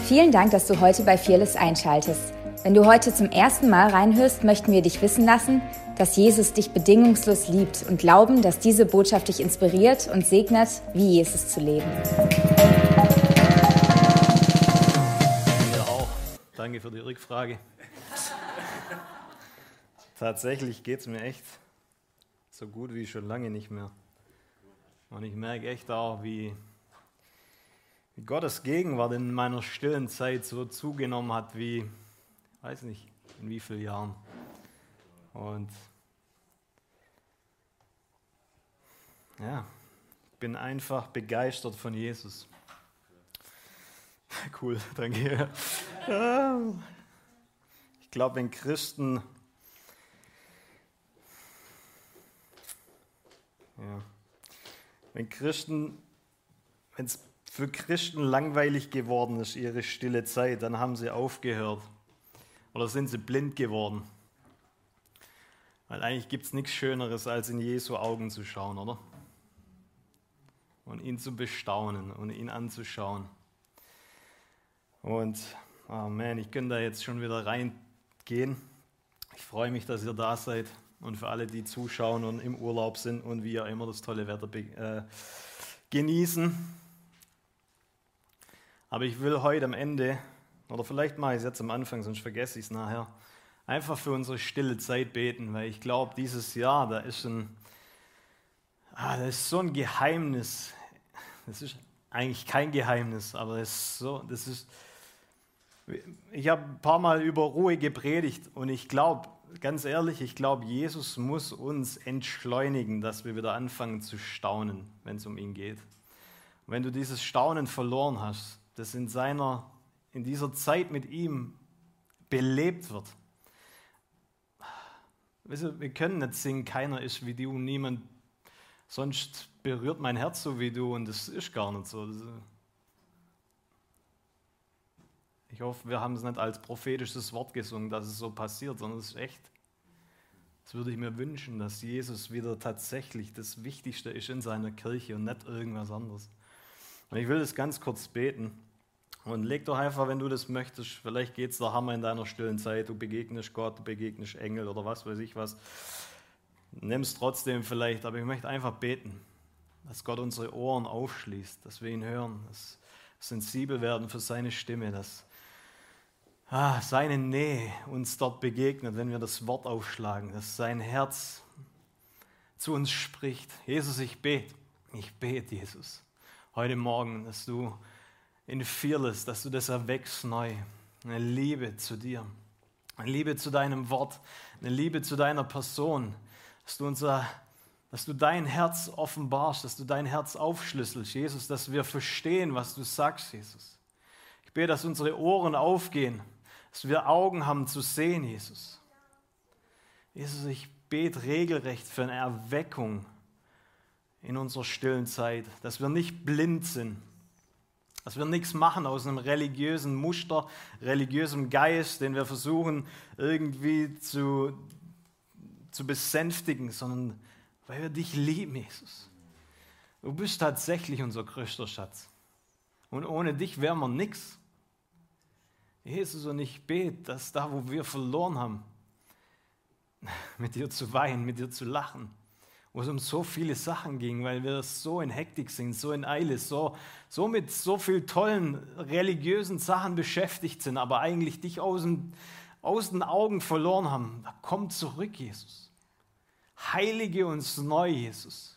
Vielen Dank, dass du heute bei Fearless einschaltest. Wenn du heute zum ersten Mal reinhörst, möchten wir dich wissen lassen, dass Jesus dich bedingungslos liebt und glauben, dass diese Botschaft dich inspiriert und segnet, wie Jesus zu leben. Ja, auch. Danke für die Rückfrage. Tatsächlich geht es mir echt so gut wie schon lange nicht mehr. Und ich merke echt auch, wie Gottes Gegenwart in meiner stillen Zeit so zugenommen hat, wie, weiß nicht, in wie vielen Jahren. Und ja, ich bin einfach begeistert von Jesus. Cool, danke. Ich glaube, wenn es für Christen langweilig geworden ist, ihre stille Zeit, dann haben sie aufgehört oder sind sie blind geworden. Weil eigentlich gibt es nichts Schöneres, als in Jesu Augen zu schauen, oder? Und ihn zu bestaunen und ihn anzuschauen. Und, oh man, ich könnte da jetzt schon wieder reingehen. Ich freue mich, dass ihr da seid. Und für alle, die zuschauen und im Urlaub sind und wie auch immer das tolle Wetter genießen. Aber ich will heute am Ende, oder vielleicht mache ich es jetzt am Anfang, sonst vergesse ich es nachher, einfach für unsere stille Zeit beten, weil ich glaube, dieses Jahr, da ist so ein Geheimnis. Das ist eigentlich kein Geheimnis, aber ich habe ein paar Mal über Ruhe gepredigt und ich glaube, ganz ehrlich, Jesus muss uns entschleunigen, dass wir wieder anfangen zu staunen, wenn es um ihn geht. Und wenn du dieses Staunen verloren hast, das in dieser Zeit mit ihm belebt wird. Weißt du, wir können nicht singen, keiner ist wie du, niemand sonst berührt mein Herz so wie du und das ist gar nicht so. Ich hoffe, wir haben es nicht als prophetisches Wort gesungen, dass es so passiert, sondern es ist echt. Das würde ich mir wünschen, dass Jesus wieder tatsächlich das Wichtigste ist in seiner Kirche und nicht irgendwas anderes. Und ich will das ganz kurz beten. Und leg doch einfach, wenn du das möchtest, vielleicht geht es der Hammer in deiner stillen Zeit, du begegnest Gott, du begegnest Engel oder was weiß ich was. Nimm es trotzdem vielleicht, aber ich möchte einfach beten, dass Gott unsere Ohren aufschließt, dass wir ihn hören, dass wir sensibel werden für seine Stimme, dass seine Nähe uns dort begegnet, wenn wir das Wort aufschlagen, dass sein Herz zu uns spricht. Jesus, ich bete, Jesus, heute Morgen, dass du in Fearless, dass du das erweckst neu, eine Liebe zu dir, eine Liebe zu deinem Wort, eine Liebe zu deiner Person, dass du dein Herz offenbarst, dass du dein Herz aufschlüsselst, Jesus, dass wir verstehen, was du sagst, Jesus. Ich bete, dass unsere Ohren aufgehen, dass wir Augen haben zu sehen, Jesus. Jesus, ich bete regelrecht für eine Erweckung in unserer stillen Zeit, dass wir nicht blind sind, dass wir nichts machen aus einem religiösen Muster, religiösem Geist, den wir versuchen irgendwie zu besänftigen, sondern weil wir dich lieben, Jesus. Du bist tatsächlich unser größter Schatz. Und ohne dich wären wir nichts. Jesus, und ich bete, dass da, wo wir verloren haben, mit dir zu weinen, mit dir zu lachen, wo es um so viele Sachen ging, weil wir so in Hektik sind, so in Eile, so mit so vielen tollen religiösen Sachen beschäftigt sind, aber eigentlich dich aus den Augen verloren haben. Komm zurück, Jesus. Heilige uns neu, Jesus.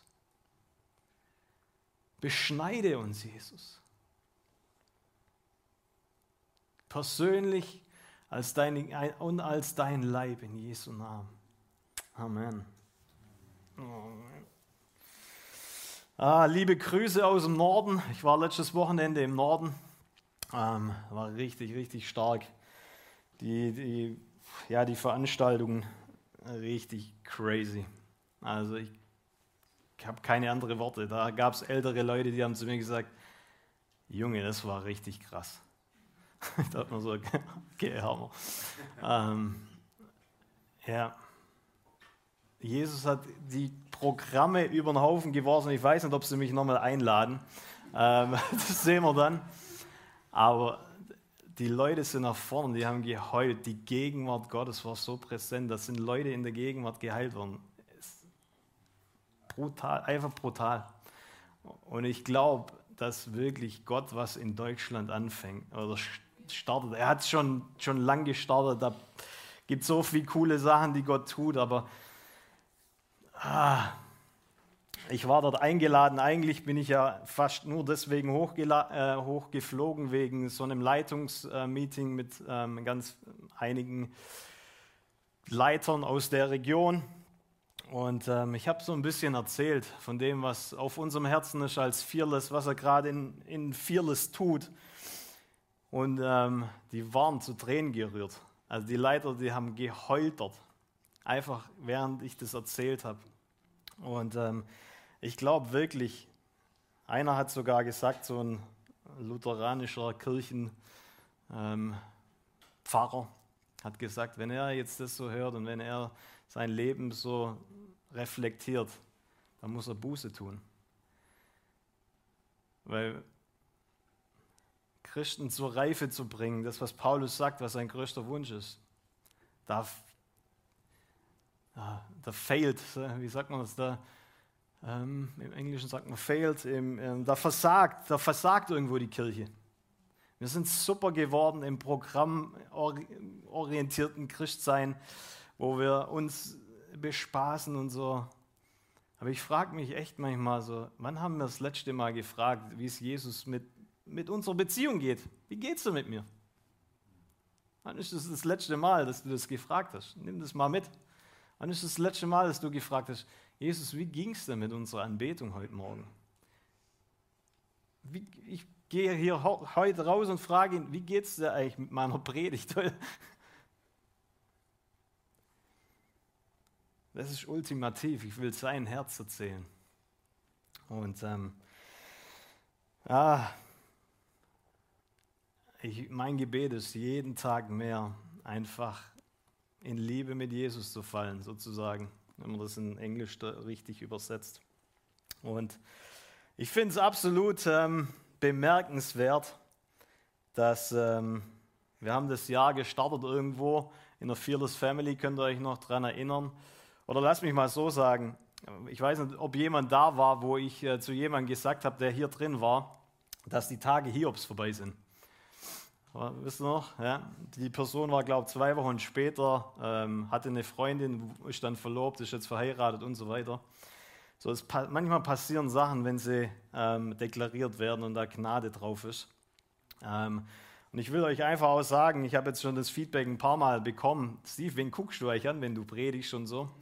Beschneide uns, Jesus. Persönlich als dein Leib in Jesu Namen. Amen. Liebe Grüße aus dem Norden. Ich war letztes Wochenende im Norden. War richtig, richtig stark. Die Veranstaltung richtig crazy. Also ich habe keine anderen Worte. Da gab es ältere Leute, die haben zu mir gesagt, Junge, das war richtig krass. Da hat man so, okay, Hammer. Jesus hat die Programme über den Haufen geworfen. Ich weiß nicht, ob sie mich nochmal einladen. Das sehen wir dann. Aber die Leute sind nach vorne, die haben geheult. Die Gegenwart Gottes war so präsent. Da sind Leute in der Gegenwart geheilt worden. Brutal, einfach brutal. Und ich glaube, dass wirklich Gott was in Deutschland anfängt oder startet. Er hat es schon lang gestartet. Da gibt es so viele coole Sachen, die Gott tut. Aber ich war dort eingeladen. Eigentlich bin ich ja fast nur deswegen hochgeflogen, wegen so einem Leitungsmeeting mit ganz einigen Leitern aus der Region. Und ich habe so ein bisschen erzählt von dem, was auf unserem Herzen ist als Fearless, was er gerade in Fearless tut. Und die waren zu Tränen gerührt. Also die Leiter, die haben geheult dort, einfach während ich das erzählt habe. Und ich glaube wirklich, einer hat sogar gesagt, so ein lutheranischer Kirchenpfarrer hat gesagt, wenn er jetzt das so hört und wenn er sein Leben so reflektiert, dann muss er Buße tun. Weil Christen zur Reife zu bringen, das, was Paulus sagt, was sein größter Wunsch ist, da fehlt, wie sagt man das da? Im Englischen sagt man failed, da versagt irgendwo die Kirche. Wir sind super geworden im programmorientierten Christsein, wo wir uns bespaßen und so. Aber ich frage mich echt manchmal so, wann haben wir das letzte Mal gefragt, wie es Jesus mit unserer Beziehung geht? Wie geht's denn mit mir? Wann ist das letzte Mal, dass du das gefragt hast? Nimm das mal mit. Wann ist das letzte Mal, dass du gefragt hast, Jesus, wie ging es denn mit unserer Anbetung heute Morgen? Ich gehe hier heute raus und frage ihn, wie geht es dir eigentlich mit meiner Predigt? Das ist ultimativ, ich will sein Herz erzählen. Und mein Gebet ist, jeden Tag mehr einfach in Liebe mit Jesus zu fallen, sozusagen, wenn man das in Englisch richtig übersetzt. Und ich finde es absolut bemerkenswert, dass wir haben das Jahr gestartet irgendwo in der Fearless Family, könnt ihr euch noch daran erinnern? Oder lasst mich mal so sagen, ich weiß nicht, ob jemand da war, wo ich zu jemandem gesagt habe, der hier drin war, dass die Tage Hiobs vorbei sind. Wisst ihr noch? Ja? Die Person war, glaube ich, 2 Wochen später, hatte eine Freundin, ist dann verlobt, ist jetzt verheiratet und so weiter. So, manchmal passieren Sachen, wenn sie deklariert werden und da Gnade drauf ist. Und ich will euch einfach auch sagen, ich habe jetzt schon das Feedback ein paar Mal bekommen. Steve, wen guckst du euch an, wenn du predigst und so?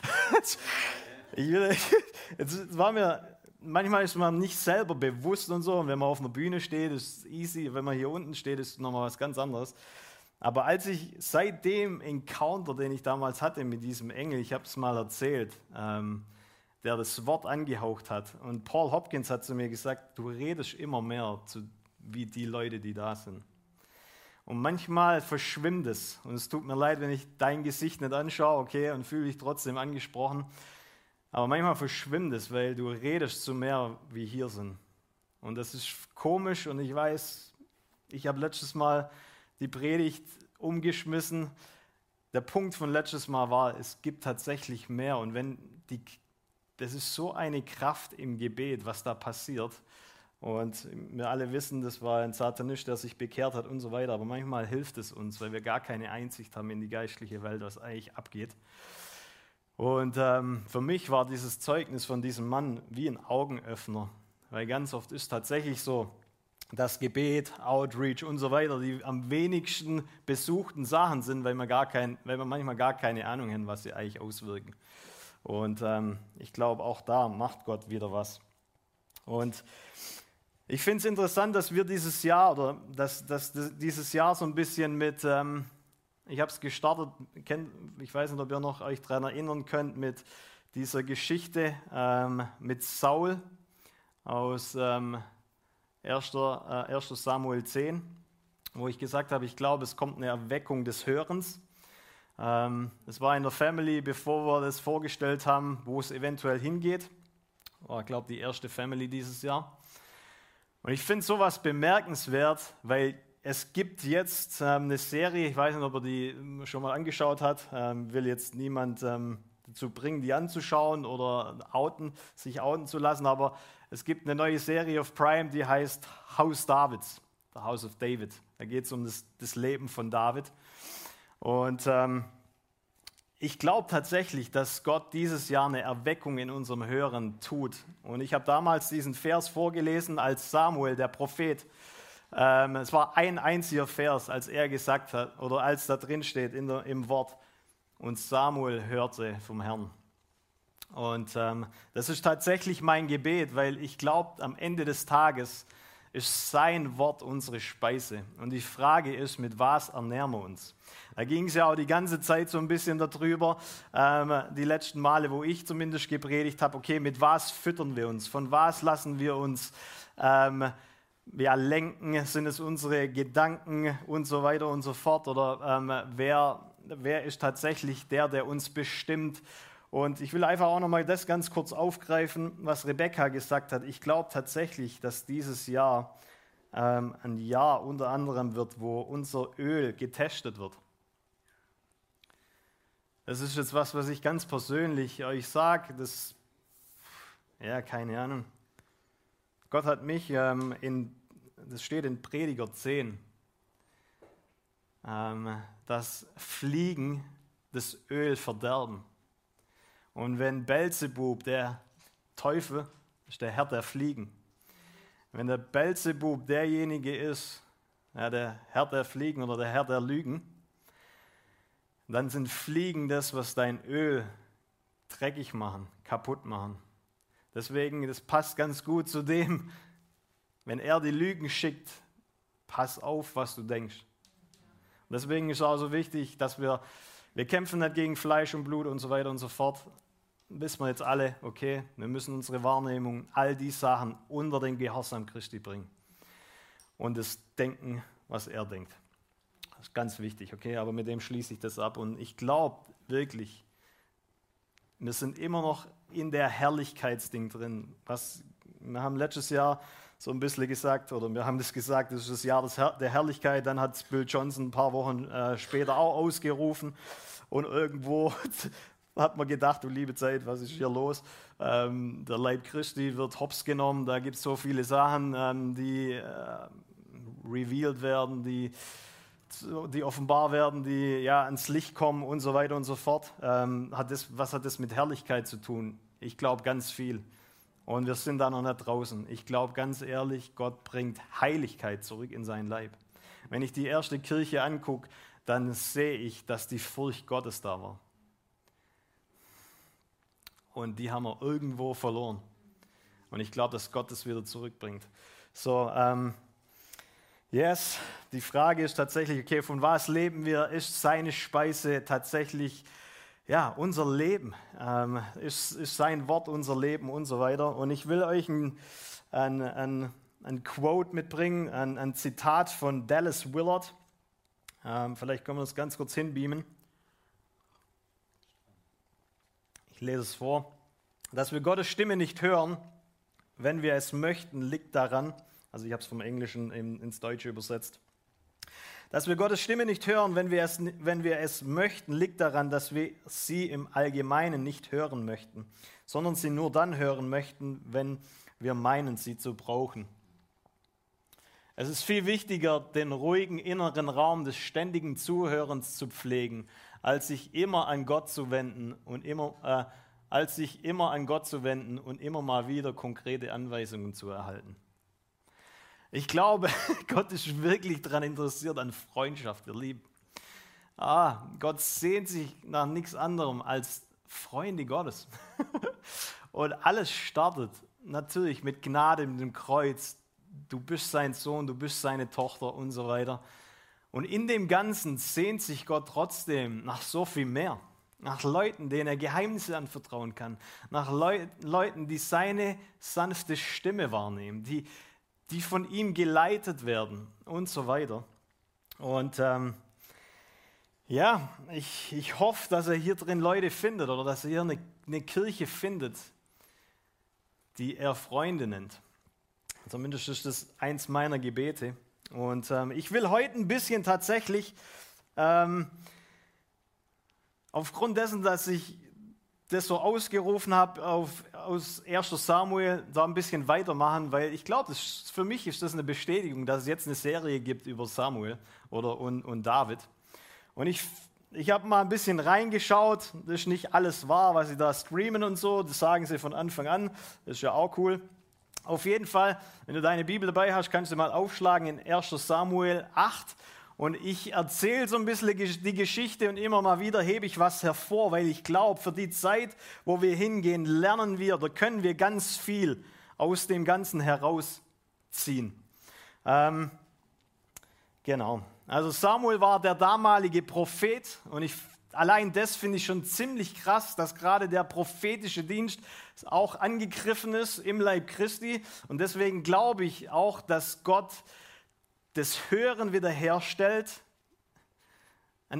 Manchmal ist man nicht selber bewusst und so. Und wenn man auf einer Bühne steht, ist es easy. Wenn man hier unten steht, ist es nochmal was ganz anderes. Aber seit dem Encounter, den ich damals hatte mit diesem Engel, ich habe es mal erzählt, der das Wort angehaucht hat. Und Paul Hopkins hat zu mir gesagt, du redest immer mehr wie die Leute, die da sind. Und manchmal verschwimmt es. Und es tut mir leid, wenn ich dein Gesicht nicht anschaue, okay, und fühle dich trotzdem angesprochen. Aber manchmal verschwimmt es, weil du redest so mehr, wie hier sind. Und das ist komisch und ich weiß, ich habe letztes Mal die Predigt umgeschmissen. Der Punkt von letztes Mal war, es gibt tatsächlich mehr. Und das ist so eine Kraft im Gebet, was da passiert. Und wir alle wissen, das war ein Satanist, der sich bekehrt hat und so weiter. Aber manchmal hilft es uns, weil wir gar keine Einsicht haben in die geistliche Welt, was eigentlich abgeht. Und für mich war dieses Zeugnis von diesem Mann wie ein Augenöffner. Weil ganz oft ist tatsächlich so, dass Gebet, Outreach und so weiter die am wenigsten besuchten Sachen sind, weil wir manchmal gar keine Ahnung haben, was sie eigentlich auswirken. Und ich glaube, auch da macht Gott wieder was. Und ich finde es interessant, dass wir dieses Jahr, oder dass dieses Jahr so ein bisschen mit, ich habe es gestartet, ich weiß nicht, ob ihr noch euch daran erinnern könnt, mit dieser Geschichte mit Saul aus 1. Samuel 10, wo ich gesagt habe, ich glaube, es kommt eine Erweckung des Hörens. Es war in der Family, bevor wir das vorgestellt haben, wo es eventuell hingeht. War, ich glaube, die erste Family dieses Jahr. Und ich finde sowas bemerkenswert, weil Es gibt jetzt eine Serie, ich weiß nicht, ob er die schon mal angeschaut hat, will jetzt niemand dazu bringen, die anzuschauen oder sich outen zu lassen, aber es gibt eine neue Serie auf Prime, die heißt Haus Davids, The House of David. Da geht es um das Leben von David. Und ich glaube tatsächlich, dass Gott dieses Jahr eine Erweckung in unserem Hören tut. Und ich habe damals diesen Vers vorgelesen, als Samuel, der Prophet, es war ein einziger Vers, als er gesagt hat, oder als da drin steht im Wort, und Samuel hörte vom Herrn. Und das ist tatsächlich mein Gebet, weil ich glaube, am Ende des Tages ist sein Wort unsere Speise. Und die Frage ist, mit was ernähren wir uns? Da ging es ja auch die ganze Zeit so ein bisschen darüber, die letzten Male, wo ich zumindest gepredigt habe, okay, mit was füttern wir uns? Von was lassen wir uns lenken? Sind es unsere Gedanken und so weiter und so fort? Oder wer ist tatsächlich der uns bestimmt? Und ich will einfach auch nochmal das ganz kurz aufgreifen, was Rebecca gesagt hat. Ich glaube tatsächlich, dass dieses Jahr ein Jahr unter anderem wird, wo unser Öl getestet wird. Das ist jetzt was ich ganz persönlich euch sage. Keine Ahnung. Gott hat mich das steht in Prediger 10, dass Fliegen das Öl verderben. Und wenn Belzebub, der Teufel, ist der Herr der Fliegen, wenn der Belzebub derjenige ist, der Herr der Fliegen oder der Herr der Lügen, dann sind Fliegen das, was dein Öl dreckig machen, kaputt machen. Deswegen, das passt ganz gut zu dem, wenn er die Lügen schickt, pass auf, was du denkst. Und deswegen ist es auch so wichtig, dass wir kämpfen nicht gegen Fleisch und Blut und so weiter und so fort. Wissen wir jetzt alle, okay, wir müssen unsere Wahrnehmung, all die Sachen unter den Gehorsam Christi bringen. Und das Denken, was er denkt. Das ist ganz wichtig, okay, aber mit dem schließe ich das ab. Und ich glaube wirklich, wir sind immer noch in der Herrlichkeitsding drin. Wir haben letztes Jahr so ein bisschen gesagt, oder wir haben das gesagt, das ist das Jahr der Herrlichkeit. Dann hat Bill Johnson ein paar Wochen später auch ausgerufen. Und irgendwo hat man gedacht, du liebe Zeit, was ist hier los? Der Leib Christi wird hops genommen. Da gibt es so viele Sachen, die revealed werden, die offenbar werden, die ans Licht kommen und so weiter und so fort. Was hat das mit Herrlichkeit zu tun? Ich glaube ganz viel. Und wir sind da noch nicht draußen. Ich glaube ganz ehrlich, Gott bringt Heiligkeit zurück in seinen Leib. Wenn ich die erste Kirche angucke, dann sehe ich, dass die Furcht Gottes da war. Und die haben wir irgendwo verloren. Und ich glaube, dass Gott das wieder zurückbringt. So, die Frage ist tatsächlich, okay, von was leben wir? Ist seine Speise tatsächlich unser Leben? Ist sein Wort unser Leben und so weiter? Und ich will euch ein Quote mitbringen, ein Zitat von Dallas Willard. Vielleicht können wir das ganz kurz hinbeamen. Ich lese es vor. Dass wir Gottes Stimme nicht hören, wenn wir es möchten, liegt daran, also ich habe es vom Englischen ins Deutsche übersetzt. Dass wir Gottes Stimme nicht hören, wenn wir es möchten, liegt daran, dass wir sie im Allgemeinen nicht hören möchten, sondern sie nur dann hören möchten, wenn wir meinen, sie zu brauchen. Es ist viel wichtiger, den ruhigen inneren Raum des ständigen Zuhörens zu pflegen, als sich immer an Gott zu wenden und immer mal wieder konkrete Anweisungen zu erhalten. Ich glaube, Gott ist wirklich daran interessiert an Freundschaft, ihr Lieben. Gott sehnt sich nach nichts anderem als Freunde Gottes. Und alles startet natürlich mit Gnade, mit dem Kreuz. Du bist sein Sohn, du bist seine Tochter und so weiter. Und in dem Ganzen sehnt sich Gott trotzdem nach so viel mehr. Nach Leuten, denen er Geheimnisse anvertrauen kann. Nach Leuten, die seine sanfte Stimme wahrnehmen, die von ihm geleitet werden und so weiter. Und ich hoffe, dass er hier drin Leute findet oder dass er hier eine Kirche findet, die er Freunde nennt. Zumindest ist das eins meiner Gebete. Und ich will heute ein bisschen tatsächlich, aufgrund dessen, dass ich das so ausgerufen habe aus 1. Samuel, da ein bisschen weitermachen, weil ich glaube, für mich ist das eine Bestätigung, dass es jetzt eine Serie gibt über Samuel und David. Und ich habe mal ein bisschen reingeschaut, das ist nicht alles wahr, was sie da streamen und so, das sagen sie von Anfang an, das ist ja auch cool. Auf jeden Fall, wenn du deine Bibel dabei hast, kannst du mal aufschlagen in 1. Samuel 8 und ich erzähle so ein bisschen die Geschichte und immer mal wieder hebe ich was hervor, weil ich glaube, für die Zeit, wo wir hingehen, lernen wir oder können wir ganz viel aus dem Ganzen herausziehen. Genau. Also Samuel war der damalige Prophet und allein das finde ich schon ziemlich krass, dass gerade der prophetische Dienst auch angegriffen ist im Leib Christi. Und deswegen glaube ich auch, dass Gott das Hören wiederherstellt, ein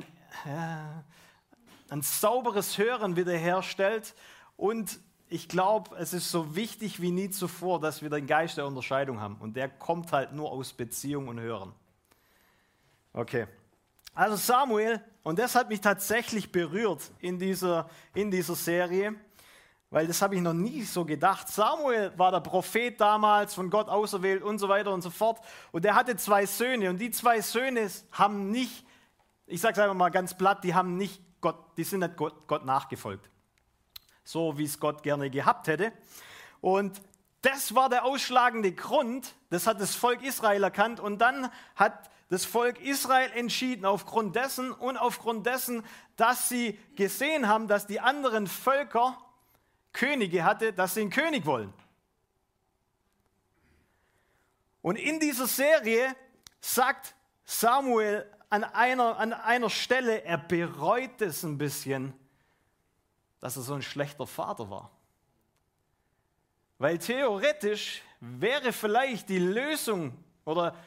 sauberes Hören wiederherstellt. Und ich glaube, es ist so wichtig wie nie zuvor, dass wir den Geist der Unterscheidung haben. Und der kommt halt nur aus Beziehung und Hören. Okay, also Samuel, und das hat mich tatsächlich berührt in dieser Serie, weil das habe ich noch nie so gedacht. Samuel war der Prophet damals, von Gott auserwählt und so weiter und so fort. Und er hatte 2 Söhne und die 2 Söhne haben nicht, ich sage es einfach mal ganz platt, die sind nicht Gott nachgefolgt. So wie es Gott gerne gehabt hätte. Und das war der ausschlagende Grund, das hat das Volk Israel erkannt und dann hat das Volk Israel entschieden aufgrund dessen, dass sie gesehen haben, dass die anderen Völker Könige hatten, dass sie einen König wollen. Und in dieser Serie sagt Samuel an einer Stelle, er bereut es ein bisschen, dass er so ein schlechter Vater war. Weil theoretisch wäre vielleicht die Lösung oder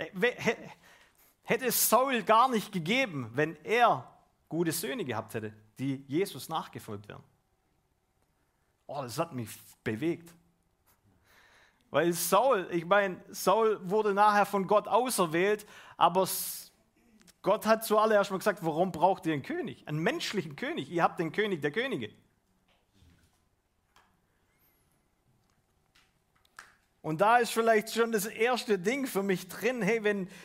hätte es Saul gar nicht gegeben, wenn er gute Söhne gehabt hätte, die Jesus nachgefolgt wären. Oh, das hat mich bewegt. Weil Saul wurde nachher von Gott auserwählt, aber Gott hat zuallererst mal gesagt, warum braucht ihr einen König? Einen menschlichen König. Ihr habt den König der Könige. Und da ist vielleicht schon das erste Ding für mich drin, hey,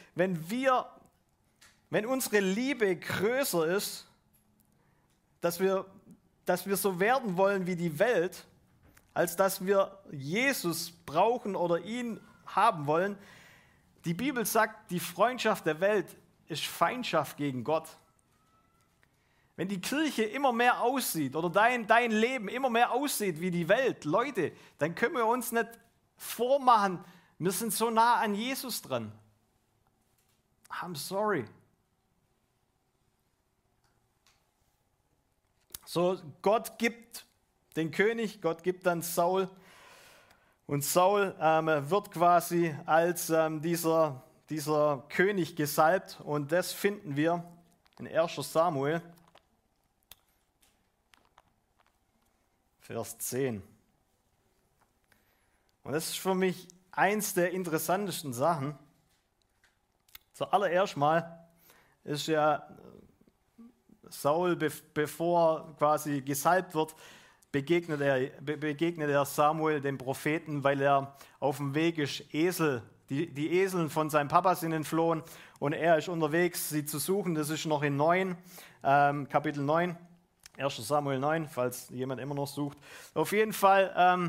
wenn unsere Liebe größer ist, dass wir so werden wollen wie die Welt, als dass wir Jesus brauchen oder ihn haben wollen. Die Bibel sagt, die Freundschaft der Welt ist Feindschaft gegen Gott. Wenn die Kirche immer mehr aussieht oder dein Leben immer mehr aussieht wie die Welt, Leute, dann können wir uns nicht vormachen, wir sind so nah an Jesus dran. I'm sorry. So, Gott gibt den König, Gott gibt dann Saul und Saul wird quasi als dieser König gesalbt und das finden wir in 1. Samuel, Vers 10. Und das ist für mich eins der interessantesten Sachen. Zuallererst mal ist ja Saul, bevor er quasi gesalbt wird, begegnet er Samuel, dem Propheten, weil er auf dem Weg ist, die Eseln von seinem Papa sind entflohen und er ist unterwegs, sie zu suchen. Das ist noch in Kapitel 9, 1. Samuel 9, falls jemand immer noch sucht. Auf jeden Fall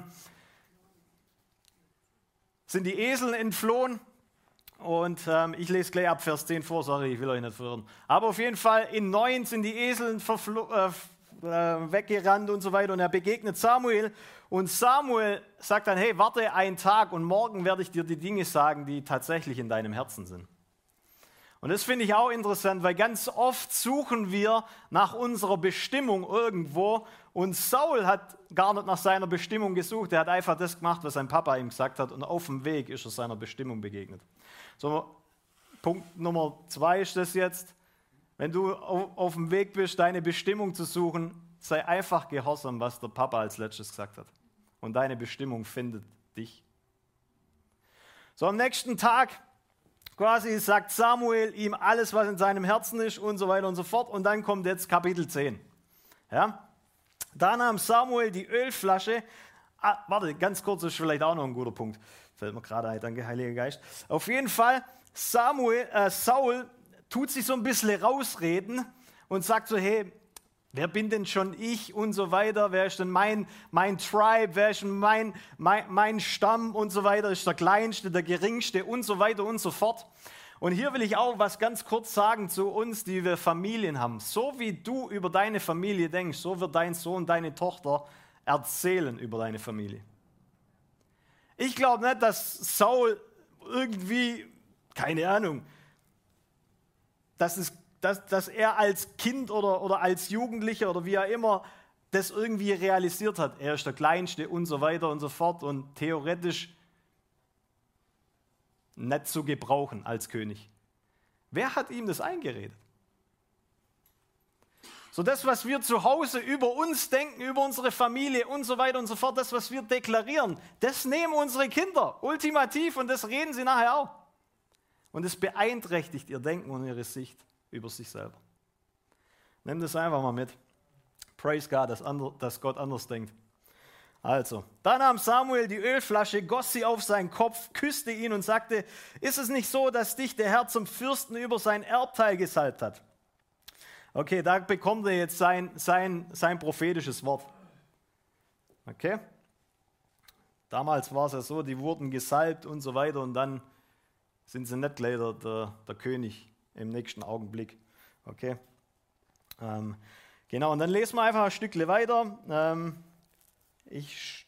sind die Esel entflohen und ich lese gleich ab Vers 10 vor, sorry, ich will euch nicht verwirren. Aber auf jeden Fall in 9 sind die Esel weggerannt und so weiter und er begegnet Samuel und Samuel sagt dann, hey, warte einen Tag und morgen werde ich dir die Dinge sagen, die tatsächlich in deinem Herzen sind. Und das finde ich auch interessant, weil ganz oft suchen wir nach unserer Bestimmung irgendwo und Saul hat gar nicht nach seiner Bestimmung gesucht, er hat einfach das gemacht, was sein Papa ihm gesagt hat und auf dem Weg ist er seiner Bestimmung begegnet. So, Punkt Nummer 2 ist das jetzt, wenn du auf dem Weg bist, deine Bestimmung zu suchen, sei einfach gehorsam, was der Papa als letztes gesagt hat und deine Bestimmung findet dich. So, am nächsten Tag quasi sagt Samuel ihm alles, was in seinem Herzen ist und so weiter und so fort. Und dann kommt jetzt Kapitel 10. Ja? Da nahm Samuel die Ölflasche. Warte, ganz kurz, das ist vielleicht auch noch ein guter Punkt. Fällt mir gerade ein, danke, Heiliger Geist. Auf jeden Fall, Saul tut sich so ein bisschen rausreden und sagt so, hey, wer bin denn schon ich und so weiter, wer ist denn mein Tribe, wer ist denn mein Stamm und so weiter, ist der Kleinste, der Geringste und so weiter und so fort. Und hier will ich auch was ganz kurz sagen zu uns, die wir Familien haben. So wie du über deine Familie denkst, so wird dein Sohn, deine Tochter erzählen über deine Familie. Ich glaube nicht, dass Saul irgendwie, keine Ahnung, dass er als Kind oder als Jugendlicher oder wie auch immer das irgendwie realisiert hat. Er ist der Kleinste und so weiter und so fort und theoretisch nicht zu gebrauchen als König. Wer hat ihm das eingeredet? So das, was wir zu Hause über uns denken, über unsere Familie und so weiter und so fort, das, was wir deklarieren, das nehmen unsere Kinder ultimativ und das reden sie nachher auch. Und es beeinträchtigt ihr Denken und ihre Sicht über sich selber. Nimm das einfach mal mit. Praise God, dass Gott anders denkt. Also, da nahm Samuel die Ölflasche, goss sie auf seinen Kopf, küsste ihn und sagte, ist es nicht so, dass dich der Herr zum Fürsten über sein Erbteil gesalbt hat? Okay, da bekommt er jetzt sein prophetisches Wort. Okay? Damals war es ja so, die wurden gesalbt und so weiter und dann sind sie nicht gleich der König im nächsten Augenblick. Okay? Genau, und dann lesen wir einfach ein Stückchen weiter. Ich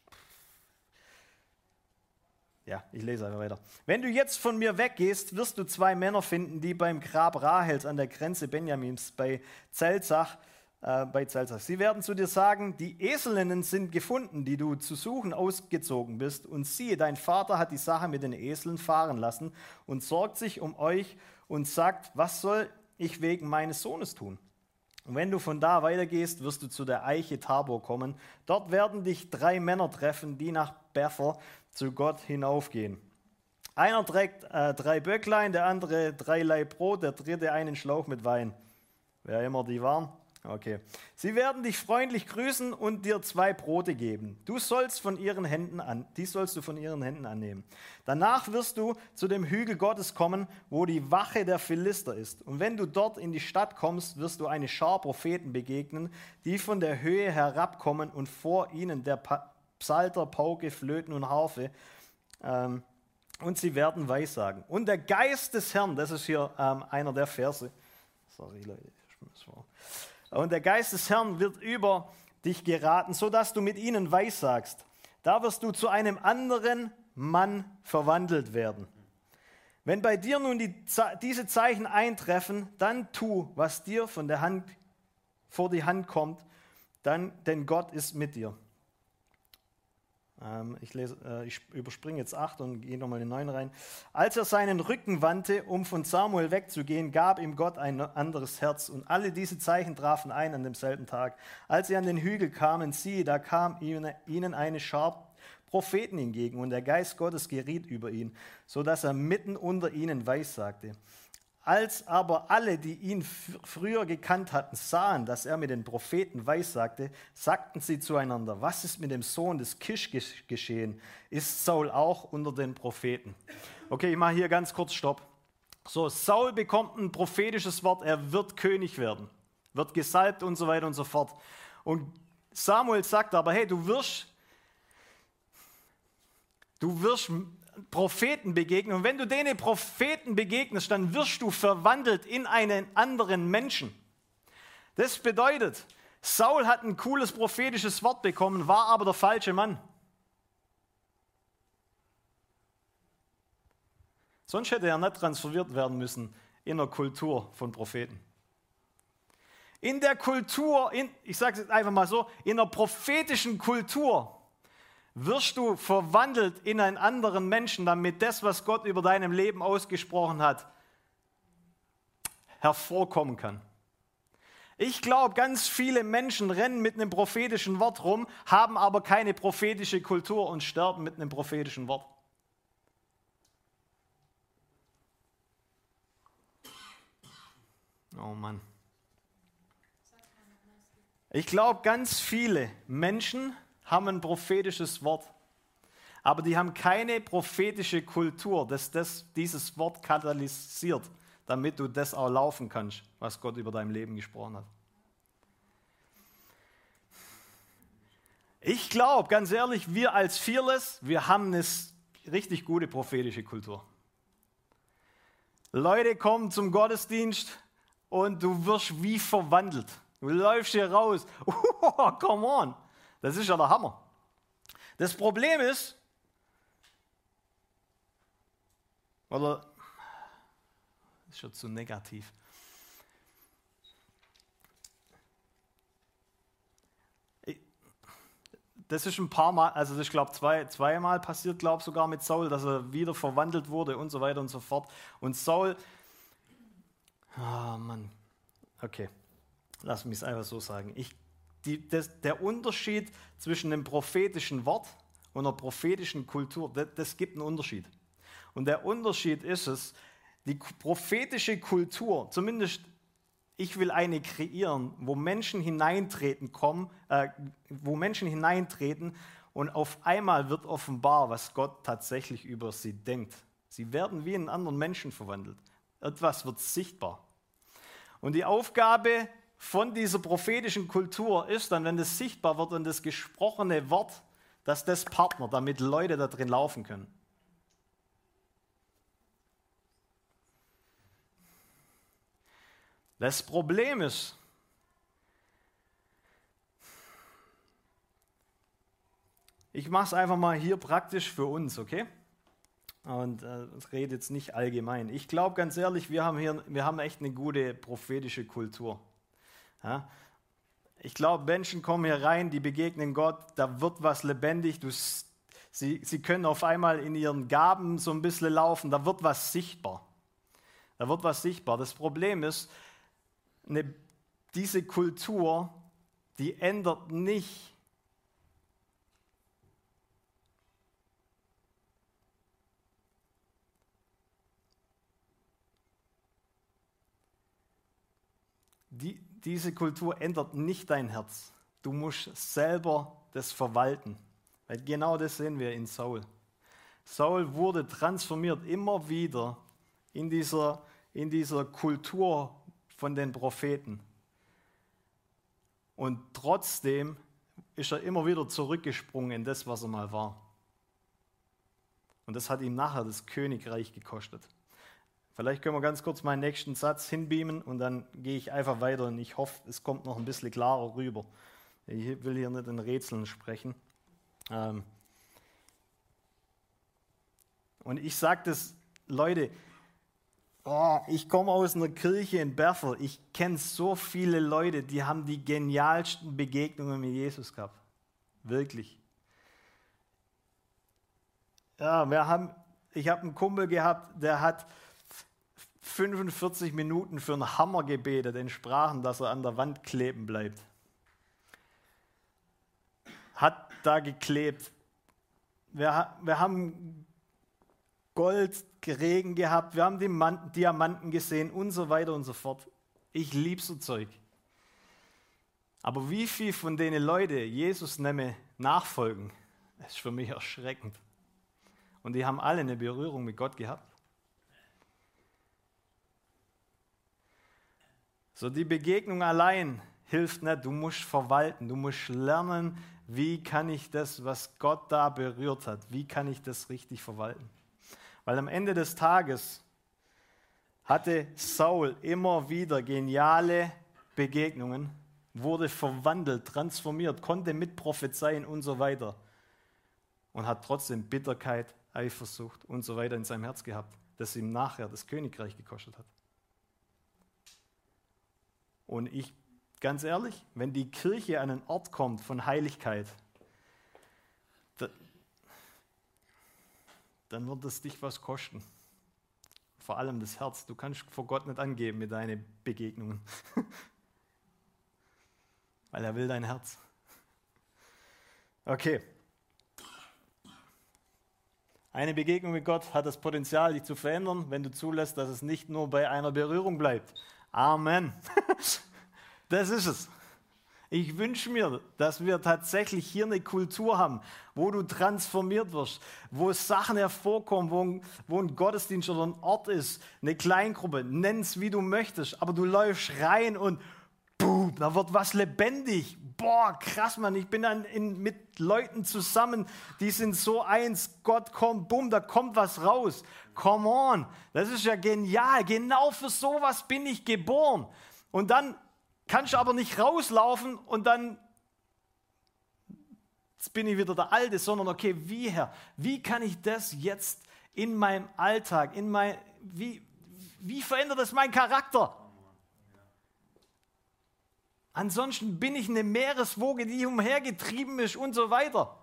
lese einfach weiter. Wenn du jetzt von mir weggehst, wirst du 2 Männer finden, die beim Grab Rahels an der Grenze Benjamins bei Zelzach. Sie werden zu dir sagen, die Eselinnen sind gefunden, die du zu suchen ausgezogen bist. Und siehe, dein Vater hat die Sache mit den Eseln fahren lassen und sorgt sich um euch und sagt, was soll ich wegen meines Sohnes tun? Und wenn du von da weitergehst, wirst du zu der Eiche Tabor kommen. Dort werden dich 3 Männer treffen, die nach Bethel zu Gott hinaufgehen. Einer trägt 3 Böcklein, der andere 3 Laib Brot, der dritte einen Schlauch mit Wein. Wer immer die waren. Okay. Sie werden dich freundlich grüßen und dir 2 Brote geben. Die sollst du von ihren Händen annehmen. Danach wirst du zu dem Hügel Gottes kommen, wo die Wache der Philister ist. Und wenn du dort in die Stadt kommst, wirst du eine Schar Propheten begegnen, die von der Höhe herabkommen und vor ihnen der Psalter, Pauke, Flöten und Harfe. Und sie werden Weissagen. Und der Geist des Herrn, das ist hier einer der Verse. Sorry, Leute. Und der Geist des Herrn wird über dich geraten, sodass du mit ihnen weissagst. Da wirst du zu einem anderen Mann verwandelt werden. Wenn bei dir nun diese Zeichen eintreffen, dann tu, was dir vor die Hand kommt, denn Gott ist mit dir. Ich überspringe jetzt 8 und gehe nochmal in 9 rein. Als er seinen Rücken wandte, um von Samuel wegzugehen, gab ihm Gott ein anderes Herz. Und alle diese Zeichen trafen ein an demselben Tag. Als sie an den Hügel kamen, siehe, da kam ihnen eine Schar Propheten entgegen. Und der Geist Gottes geriet über ihn, sodass er mitten unter ihnen weissagte. Als aber alle, die ihn früher gekannt hatten, sahen, dass er mit den Propheten weissagte, sagten sie zueinander, was ist mit dem Sohn des Kisch geschehen? Ist Saul auch unter den Propheten? Okay, ich mache hier ganz kurz Stopp. So, Saul bekommt ein prophetisches Wort, er wird König werden, wird gesalbt und so weiter und so fort. Und Samuel sagt aber, hey, du wirst Propheten begegnen. Und wenn du denen Propheten begegnest, dann wirst du verwandelt in einen anderen Menschen. Das bedeutet, Saul hat ein cooles prophetisches Wort bekommen, war aber der falsche Mann. Sonst hätte er nicht transferiert werden müssen in der Kultur von Propheten. In der Kultur, ich sage es jetzt einfach mal so, in der prophetischen Kultur wirst du verwandelt in einen anderen Menschen, damit das, was Gott über deinem Leben ausgesprochen hat, hervorkommen kann. Ich glaube, ganz viele Menschen rennen mit einem prophetischen Wort rum, haben aber keine prophetische Kultur und sterben mit einem prophetischen Wort. Oh Mann. Ich glaube, ganz viele Menschen haben ein prophetisches Wort, aber die haben keine prophetische Kultur, das dieses Wort katalysiert, damit du das auch laufen kannst, was Gott über dein Leben gesprochen hat. Ich glaube, ganz ehrlich, wir als Fearless, wir haben eine richtig gute prophetische Kultur. Leute kommen zum Gottesdienst und du wirst wie verwandelt. Du läufst hier raus. Come on. Das ist ja der Hammer. Das Problem ist, oder ist schon zu negativ. Das ist ein paar Mal, also das ist, glaube ich, zweimal passiert, glaube ich, sogar mit Saul, dass er wieder verwandelt wurde und so weiter und so fort. Und Saul, Mann, okay, lass mich es einfach so sagen. Der Unterschied zwischen dem prophetischen Wort und der prophetischen Kultur, das gibt einen Unterschied. Und der Unterschied ist es, die prophetische Kultur, zumindest ich will eine kreieren, wo Menschen hineintreten und auf einmal wird offenbar, was Gott tatsächlich über sie denkt. Sie werden wie in anderen Menschen verwandelt. Etwas wird sichtbar. Und die Aufgabe von dieser prophetischen Kultur ist dann, wenn das sichtbar wird und das gesprochene Wort, dass das partnert, damit Leute da drin laufen können. Das Problem ist, ich mache es einfach mal hier praktisch für uns, okay? Und ich rede jetzt nicht allgemein. Ich glaube ganz ehrlich, wir haben echt eine gute prophetische Kultur. Ja? Ich glaube, Menschen kommen hier rein, die begegnen Gott, da wird was lebendig. Sie können auf einmal in ihren Gaben so ein bisschen laufen, da wird was sichtbar. Das Problem ist, diese Kultur, die ändert nicht diese Kultur ändert nicht dein Herz. Du musst selber das verwalten. Weil genau das sehen wir in Saul. Saul wurde transformiert immer wieder in dieser Kultur von den Propheten. Und trotzdem ist er immer wieder zurückgesprungen in das, was er mal war. Und das hat ihm nachher das Königreich gekostet. Vielleicht können wir ganz kurz meinen nächsten Satz hinbeamen und dann gehe ich einfach weiter und ich hoffe, es kommt noch ein bisschen klarer rüber. Ich will hier nicht in Rätseln sprechen. Und ich sage das, Leute, ich komme aus einer Kirche in Bethel. Ich kenne so viele Leute, die haben die genialsten Begegnungen mit Jesus gehabt. Wirklich. Ja, ich habe einen Kumpel gehabt, der hat 45 Minuten für einen Hammer gebetet in Sprachen, dass er an der Wand kleben bleibt. Hat da geklebt. Wir haben Gold, Regen gehabt, wir haben Diamanten gesehen und so weiter und so fort. Ich liebe so Zeug. Aber wie viel von denen Leute Jesus nachfolgen, ist für mich erschreckend. Und die haben alle eine Berührung mit Gott gehabt. So, die Begegnung allein hilft nicht, du musst verwalten, du musst lernen, wie kann ich das, was Gott da berührt hat, wie kann ich das richtig verwalten. Weil am Ende des Tages hatte Saul immer wieder geniale Begegnungen, wurde verwandelt, transformiert, konnte mitprophezeien und so weiter und hat trotzdem Bitterkeit, Eifersucht und so weiter in seinem Herz gehabt, das ihm nachher das Königreich gekostet hat. Und ganz ehrlich, wenn die Kirche an einen Ort kommt von Heiligkeit, dann wird es dich was kosten. Vor allem das Herz. Du kannst vor Gott nicht angeben mit deinen Begegnungen. Weil er will dein Herz. Okay. Eine Begegnung mit Gott hat das Potenzial, dich zu verändern, wenn du zulässt, dass es nicht nur bei einer Berührung bleibt. Amen. Das ist es. Ich wünsche mir, dass wir tatsächlich hier eine Kultur haben, wo du transformiert wirst, wo Sachen hervorkommen, wo ein Gottesdienst oder ein Ort ist, eine Kleingruppe, nenn es wie du möchtest, aber du läufst rein und boom, da wird was lebendig. Boah, krass, Mann, ich bin dann mit Leuten zusammen, die sind so eins, Gott kommt, boom, da kommt was raus. Come on, das ist ja genial, genau für sowas bin ich geboren. Und dann kannst du aber nicht rauslaufen und dann, jetzt bin ich wieder der Alte, sondern okay, wie kann ich das jetzt in meinem Alltag, wie verändert das meinen Charakter? Ansonsten bin ich eine Meereswoge, die umhergetrieben ist und so weiter.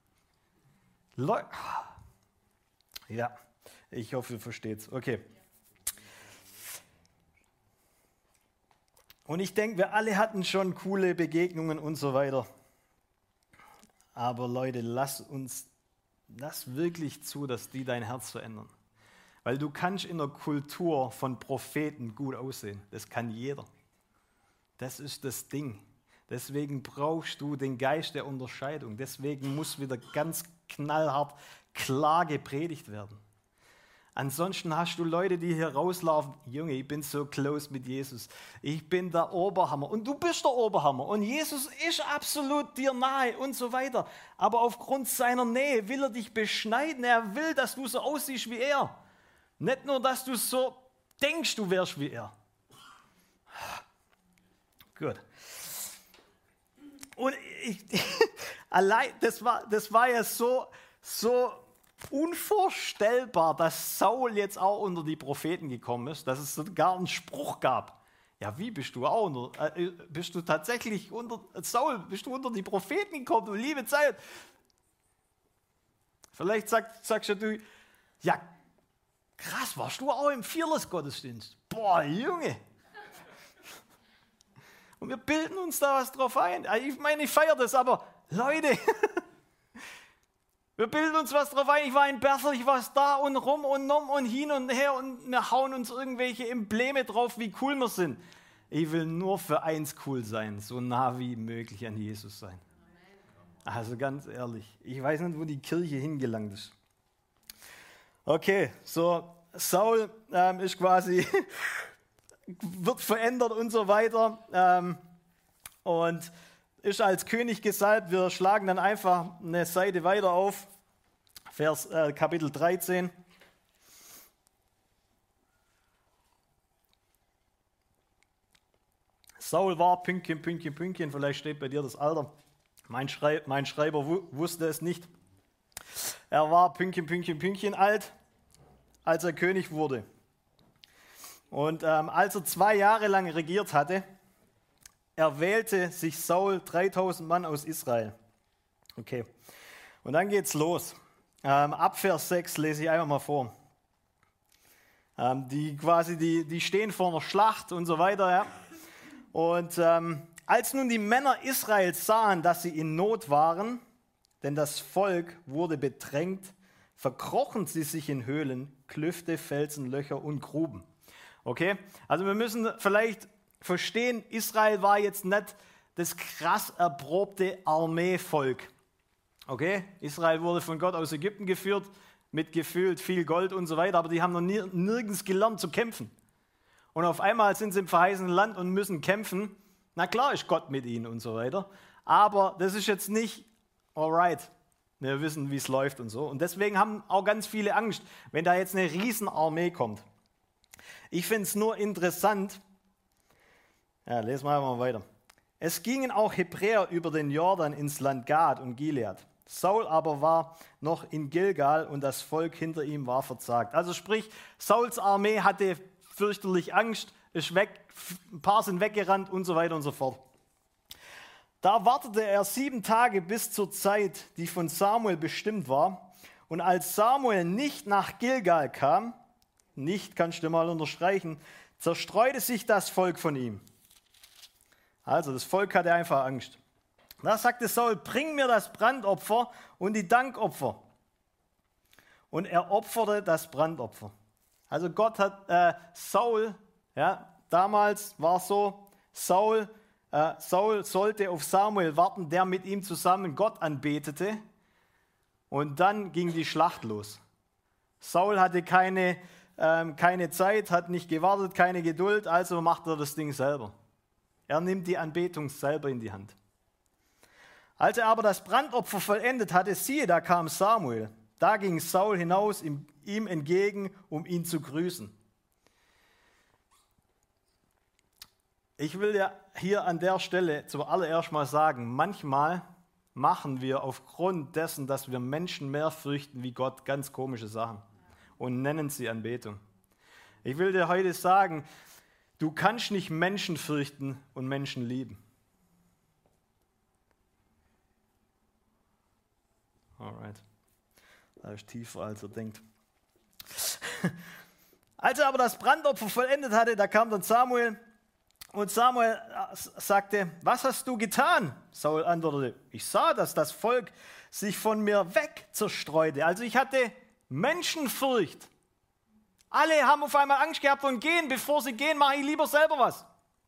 Ja, ich hoffe, ihr versteht es. Okay. Und ich denke, wir alle hatten schon coole Begegnungen und so weiter. Aber Leute, lass wirklich zu, dass die dein Herz verändern. Weil du kannst in der Kultur von Propheten gut aussehen. Das kann jeder. Das ist das Ding. Deswegen brauchst du den Geist der Unterscheidung. Deswegen muss wieder ganz knallhart klar gepredigt werden. Ansonsten hast du Leute, die hier rauslaufen. Junge, ich bin so close mit Jesus. Ich bin der Oberhammer. Und du bist der Oberhammer. Und Jesus ist absolut dir nahe und so weiter. Aber aufgrund seiner Nähe will er dich beschneiden. Er will, dass du so aussiehst wie er. Nicht nur, dass du so denkst, du wärst wie er. Gut. Und allein, das war ja so unvorstellbar, dass Saul jetzt auch unter die Propheten gekommen ist, dass es sogar einen Spruch gab. Ja, wie bist du auch bist du tatsächlich bist du unter die Propheten gekommen, du liebe Zeit. Vielleicht sagst du, ja, krass, warst du auch im Fearless-Gottesdienst? Boah, Junge. Und wir bilden uns da was drauf ein. Ich meine, ich feiere das, aber Leute, wir bilden uns was drauf ein. Ich war in Bethel, ich war da und rum und nom und hin und her und wir hauen uns irgendwelche Embleme drauf, wie cool wir sind. Ich will nur für eins cool sein, so nah wie möglich an Jesus sein. Also ganz ehrlich, ich weiß nicht, wo die Kirche hingelangt ist. Okay, so Saul ist quasi, wird verändert und so weiter und ist als König gesalbt. Wir schlagen dann einfach eine Seite weiter auf, Kapitel 13. Saul war Pünktchen, vielleicht steht bei dir das Alter. Mein Schreiber wusste es nicht. Er war Pünktchen alt, als er König wurde. Und als er 2 Jahre lang regiert hatte, erwählte sich Saul 3000 Mann aus Israel. Okay, und dann geht's los. Ab Vers 6 lese ich einfach mal vor. Die stehen vor einer Schlacht und so weiter. Ja. Und als nun die Männer Israels sahen, dass sie in Not waren, denn das Volk wurde bedrängt, verkrochen sie sich in Höhlen, Klüfte, Felsen, Löcher und Gruben. Okay, also wir müssen vielleicht verstehen, Israel war jetzt nicht das krass erprobte Armeevolk. Okay, Israel wurde von Gott aus Ägypten geführt, mit gefühlt viel Gold und so weiter, aber die haben noch nirgends gelernt zu kämpfen. Und auf einmal sind sie im verheißenen Land und müssen kämpfen. Na klar ist Gott mit ihnen und so weiter, aber das ist jetzt nicht alright. Wir wissen, wie es läuft und so. Und deswegen haben auch ganz viele Angst, wenn da jetzt eine Riesenarmee kommt. Ich finde es nur interessant. Ja, lesen wir mal weiter. Es gingen auch Hebräer über den Jordan ins Land Gad und Gilead. Saul aber war noch in Gilgal und das Volk hinter ihm war verzagt. Also sprich, Sauls Armee hatte fürchterlich Angst, ist weg, ein paar sind weggerannt und so weiter und so fort. Da wartete er 7 Tage bis zur Zeit, die von Samuel bestimmt war. Und als Samuel nicht nach Gilgal kam, nicht, kannst du mal unterstreichen, zerstreute sich das Volk von ihm. Also das Volk hatte einfach Angst. Da sagte Saul, bring mir das Brandopfer und die Dankopfer. Und er opferte das Brandopfer. Also Gott hat Saul, ja, damals war es so, Saul sollte auf Samuel warten, der mit ihm zusammen Gott anbetete. Und dann ging die Schlacht los. Saul hatte keine Zeit, hat nicht gewartet, keine Geduld, also macht er das Ding selber. Er nimmt die Anbetung selber in die Hand. Als er aber das Brandopfer vollendet hatte, siehe, da kam Samuel. Da ging Saul hinaus ihm entgegen, um ihn zu grüßen. Ich will ja hier an der Stelle zuallererst mal sagen, manchmal machen wir aufgrund dessen, dass wir Menschen mehr fürchten wie Gott, ganz komische Sachen und nennen sie Anbetung. Ich will dir heute sagen, du kannst nicht Menschen fürchten und Menschen lieben. Alright. Das ist tiefer, als er denkt. Als er aber das Brandopfer vollendet hatte, da kam dann Samuel und Samuel sagte, was hast du getan? Saul antwortete, ich sah, dass das Volk sich von mir weg zerstreute. Also ich hatte Menschenfurcht. Alle haben auf einmal Angst gehabt und gehen. Bevor sie gehen, mache ich lieber selber was.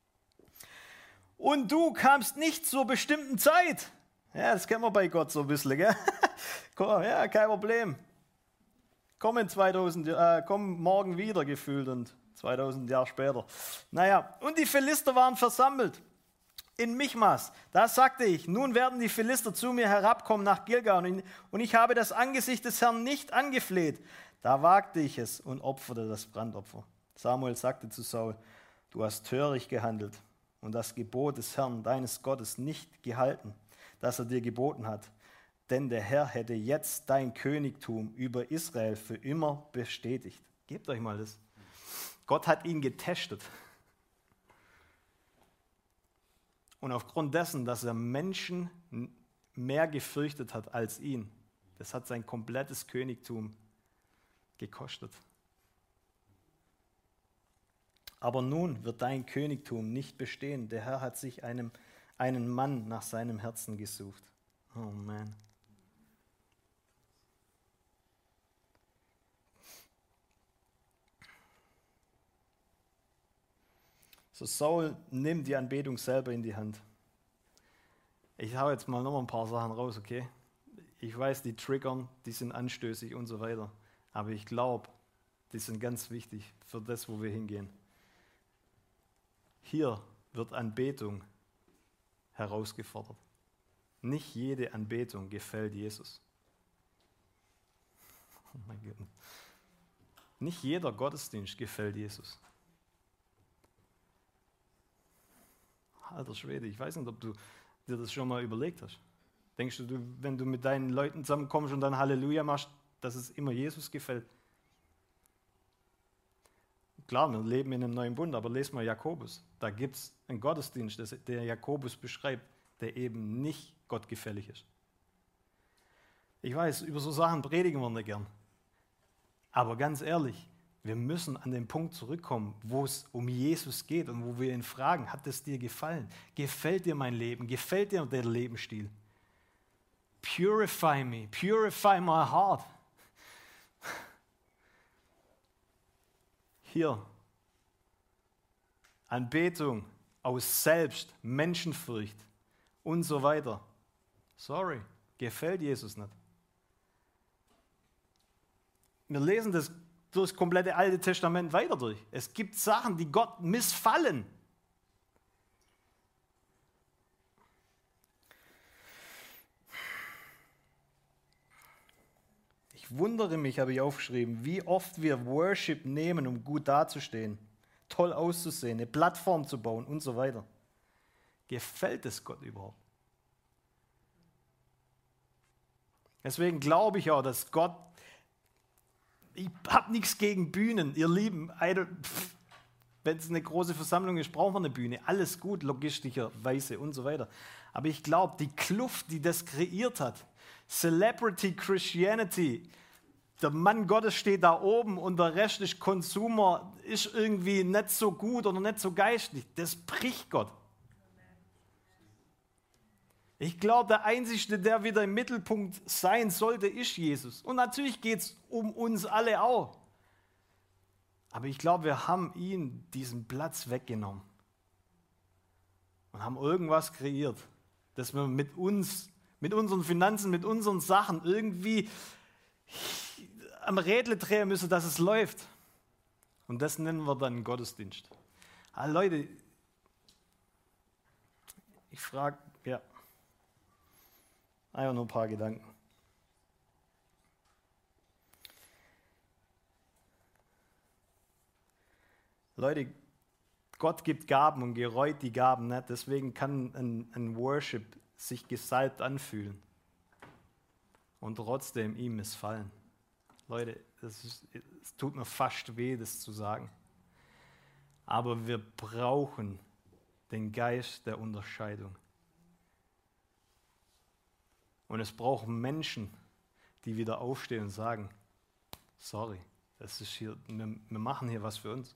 Und du kamst nicht zur bestimmten Zeit. Ja, das kennen wir bei Gott so ein bisschen, gell? Ja, kein Problem. Komm morgen wieder gefühlt und 2000 Jahre später. Naja, und die Philister waren versammelt in Michmas. Da sagte ich, nun werden die Philister zu mir herabkommen nach Gilgal und ich habe das Angesicht des Herrn nicht angefleht. Da wagte ich es und opferte das Brandopfer. Samuel sagte zu Saul, du hast töricht gehandelt und das Gebot des Herrn, deines Gottes, nicht gehalten, das er dir geboten hat. Denn der Herr hätte jetzt dein Königtum über Israel für immer bestätigt. Gebt euch mal das. Gott hat ihn getestet. Und aufgrund dessen, dass er Menschen mehr gefürchtet hat als ihn, das hat sein komplettes Königtum gekostet. Aber nun wird dein Königtum nicht bestehen. Der Herr hat sich einen Mann nach seinem Herzen gesucht. Oh man. So, Saul nimmt die Anbetung selber in die Hand. Ich hau jetzt mal noch ein paar Sachen raus, okay? Ich weiß, die triggern, die sind anstößig und so weiter. Aber ich glaube, die sind ganz wichtig für das, wo wir hingehen. Hier wird Anbetung herausgefordert. Nicht jede Anbetung gefällt Jesus. Oh mein Gott. Nicht jeder Gottesdienst gefällt Jesus. Alter Schwede, ich weiß nicht, ob du dir das schon mal überlegt hast. Denkst du, wenn du mit deinen Leuten zusammenkommst und dann Halleluja machst, dass es immer Jesus gefällt? Klar, wir leben in einem neuen Bund, aber lest mal Jakobus. Da gibt es einen Gottesdienst, der Jakobus beschreibt, der eben nicht gottgefällig ist. Ich weiß, über so Sachen predigen wir nicht gern. Aber ganz ehrlich, wir müssen an den Punkt zurückkommen, wo es um Jesus geht und wo wir ihn fragen, hat es dir gefallen? Gefällt dir mein Leben? Gefällt dir der Lebensstil? Purify me, purify my heart. Hier, Anbetung aus Selbst, Menschenfurcht und so weiter. Sorry, gefällt Jesus nicht. Wir lesen das durch das komplette Alte Testament weiter durch. Es gibt Sachen, die Gott missfallen. Ich wundere mich, habe ich aufgeschrieben, wie oft wir Worship nehmen, um gut dazustehen, toll auszusehen, eine Plattform zu bauen und so weiter. Gefällt es Gott überhaupt? Deswegen glaube ich auch, dass Gott, ich habe nichts gegen Bühnen, ihr Lieben, wenn es eine große Versammlung ist, brauchen wir eine Bühne, alles gut, logistischerweise und so weiter. Aber ich glaube, die Kluft, die das kreiert hat, Celebrity Christianity, der Mann Gottes steht da oben und der Rest ist Konsumer, ist irgendwie nicht so gut oder nicht so geistlich, das bricht Gott. Ich glaube, der Einzige, der wieder im Mittelpunkt sein sollte, ist Jesus. Und natürlich geht es um uns alle auch. Aber ich glaube, wir haben ihm diesen Platz weggenommen und haben irgendwas kreiert, dass wir mit uns, mit unseren Finanzen, mit unseren Sachen irgendwie am Rädle drehen müssen, dass es läuft. Und das nennen wir dann Gottesdienst. Aber Leute, ich frage, ja, einfach nur ein paar Gedanken. Leute, Gott gibt Gaben und gereut die Gaben nicht. Deswegen kann ein Worship sich gesalbt anfühlen und trotzdem ihm missfallen. Leute, es tut mir fast weh, das zu sagen. Aber wir brauchen den Geist der Unterscheidung. Und es braucht Menschen, die wieder aufstehen und sagen, sorry, das ist hier, wir machen hier was für uns.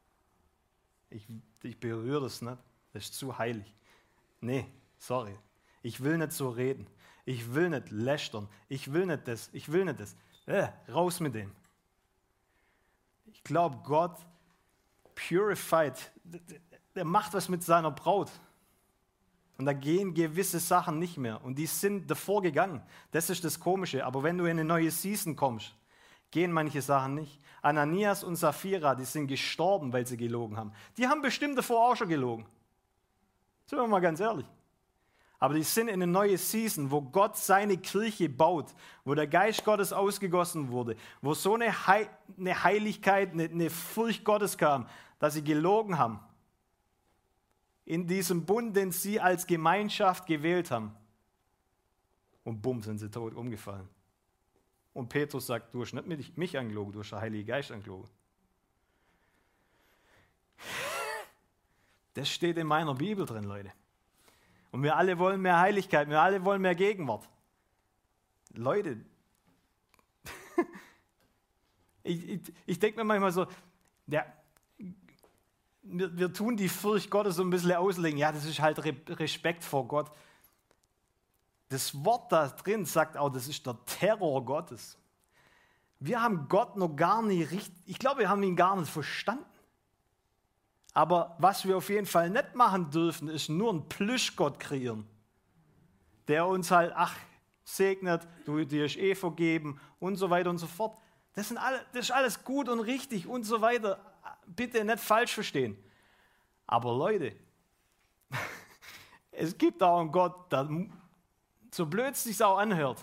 Ich berühre das nicht, das ist zu heilig. Nee, sorry, ich will nicht so reden. Ich will nicht lästern. Ich will nicht das. Raus mit dem. Ich glaube, Gott purified, der macht was mit seiner Braut. Und da gehen gewisse Sachen nicht mehr. Und die sind davor gegangen. Das ist das Komische. Aber wenn du in eine neue Season kommst, gehen manche Sachen nicht. Ananias und Sapphira, die sind gestorben, weil sie gelogen haben. Die haben bestimmt davor auch schon gelogen. Sind wir mal ganz ehrlich. Aber die sind in eine neue Season, wo Gott seine Kirche baut, wo der Geist Gottes ausgegossen wurde, wo so eine Heiligkeit, eine Furcht Gottes kam, dass sie gelogen haben. In diesem Bund, den sie als Gemeinschaft gewählt haben. Und bumm, sind sie tot umgefallen. Und Petrus sagt, du hast nicht mich angelogen, du hast den Heiligen Geist angelogen. Das steht in meiner Bibel drin, Leute. Und wir alle wollen mehr Heiligkeit, wir alle wollen mehr Gegenwart. Leute, ich denke mir manchmal so, ja, wir tun die Furcht Gottes so ein bisschen auslegen. Ja, das ist halt Respekt vor Gott. Das Wort da drin sagt auch, das ist der Terror Gottes. Wir haben Gott noch gar nicht richtig, ich glaube, wir haben ihn gar nicht verstanden. Aber was wir auf jeden Fall nicht machen dürfen, ist nur einen Plüschgott kreieren, der uns halt, segnet, dir ist vergeben und so weiter und so fort. Das ist alles gut und richtig und so weiter. Bitte nicht falsch verstehen. Aber Leute, es gibt auch einen Gott, der, so blöd es sich auch anhört.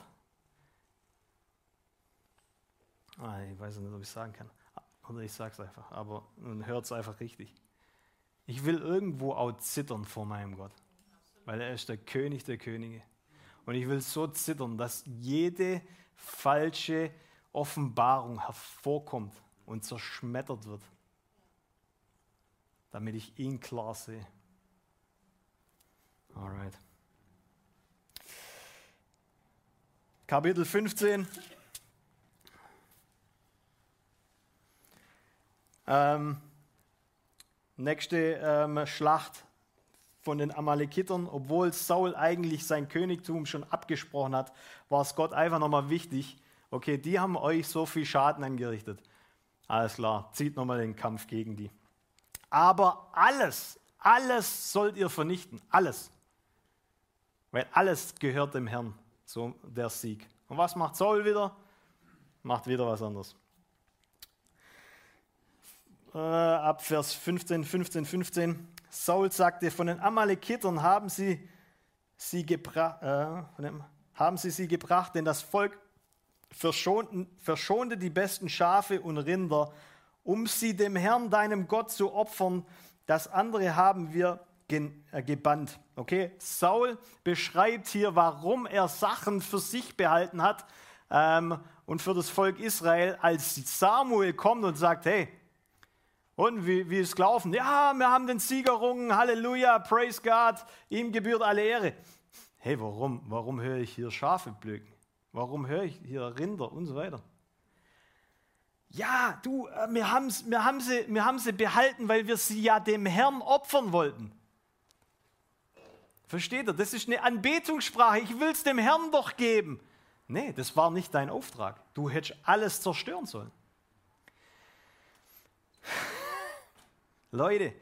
Ich weiß nicht, ob ich es sagen kann. Oder ich sage es einfach, aber man hört es einfach richtig. Ich will irgendwo auch zittern vor meinem Gott, weil er ist der König der Könige. Und ich will so zittern, dass jede falsche Offenbarung hervorkommt und zerschmettert wird, damit ich ihn klar sehe. Alright. Kapitel 15. Nächste Schlacht von den Amalekitern. Obwohl Saul eigentlich sein Königtum schon abgesprochen hat, war es Gott einfach nochmal wichtig. Okay, die haben euch so viel Schaden angerichtet. Alles klar, zieht nochmal den Kampf gegen die. Aber alles sollt ihr vernichten. Alles. Weil alles gehört dem Herrn, so der Sieg. Und was macht Saul wieder? Macht wieder was anderes. Ab Vers 15. Saul sagte, von den Amalekitern haben sie sie gebracht, denn das Volk verschonte die besten Schafe und Rinder, um sie dem Herrn, deinem Gott, zu opfern. Das andere haben wir gebannt. Okay? Saul beschreibt hier, warum er Sachen für sich behalten hat und für das Volk Israel, als Samuel kommt und sagt, hey, und wie ist es gelaufen? Ja, wir haben den Sieg errungen, Halleluja, praise God, ihm gebührt alle Ehre. Hey, warum höre ich hier Schafe blöken? Warum höre ich hier Rinder und so weiter? Ja, wir haben sie behalten, weil wir sie ja dem Herrn opfern wollten. Versteht ihr? Das ist eine Anbetungssprache. Ich will es dem Herrn doch geben. Nee, das war nicht dein Auftrag. Du hättest alles zerstören sollen. Leute,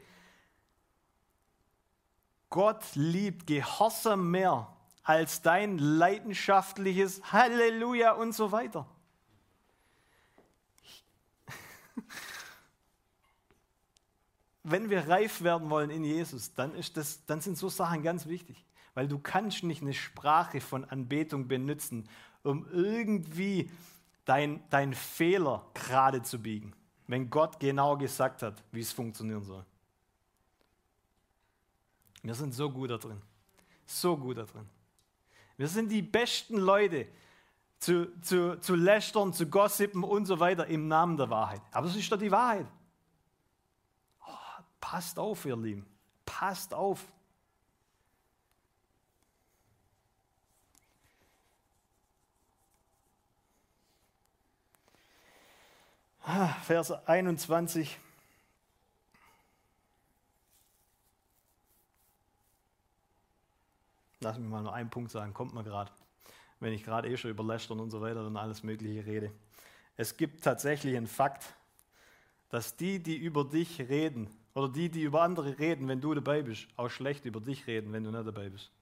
Gott liebt Gehorsam mehr als dein leidenschaftliches Halleluja und so weiter. Wenn wir reif werden wollen in Jesus, dann sind so Sachen ganz wichtig. Weil du kannst nicht eine Sprache von Anbetung benutzen, um irgendwie dein Fehler gerade zu biegen, wenn Gott genau gesagt hat, wie es funktionieren soll. Wir sind so gut da drin. So gut da drin. Wir sind die besten Leute zu lästern, zu gossipen und so weiter im Namen der Wahrheit. Aber es ist doch die Wahrheit. Oh, passt auf, ihr Lieben. Passt auf. Vers 21. Lass mich mal nur einen Punkt sagen, kommt mir gerade, wenn ich gerade schon über Lästern und so weiter und alles Mögliche rede. Es gibt tatsächlich einen Fakt, dass die über dich reden oder die über andere reden, wenn du dabei bist, auch schlecht über dich reden, wenn du nicht dabei bist.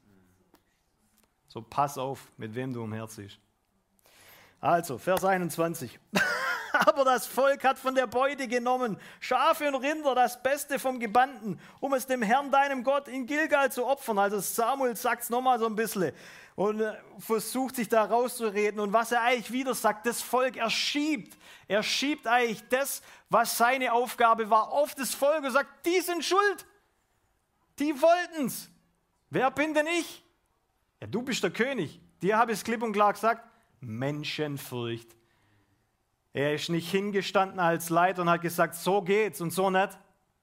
So pass auf, mit wem du umherziehst. Also, Vers 21. Aber das Volk hat von der Beute genommen, Schafe und Rinder, das Beste vom Gebannten, um es dem Herrn, deinem Gott, in Gilgal zu opfern. Also Samuel sagt es nochmal so ein bisschen und versucht sich da rauszureden. Und was er eigentlich wieder sagt, das Volk, er schiebt eigentlich das, was seine Aufgabe war, auf das Volk und sagt, die sind schuld, die wollten es. Wer bin denn ich? Ja, du bist der König. Dir habe ich es klipp und klar gesagt, Menschenfurcht. Er ist nicht hingestanden als Leiter und hat gesagt, so geht's und so nicht.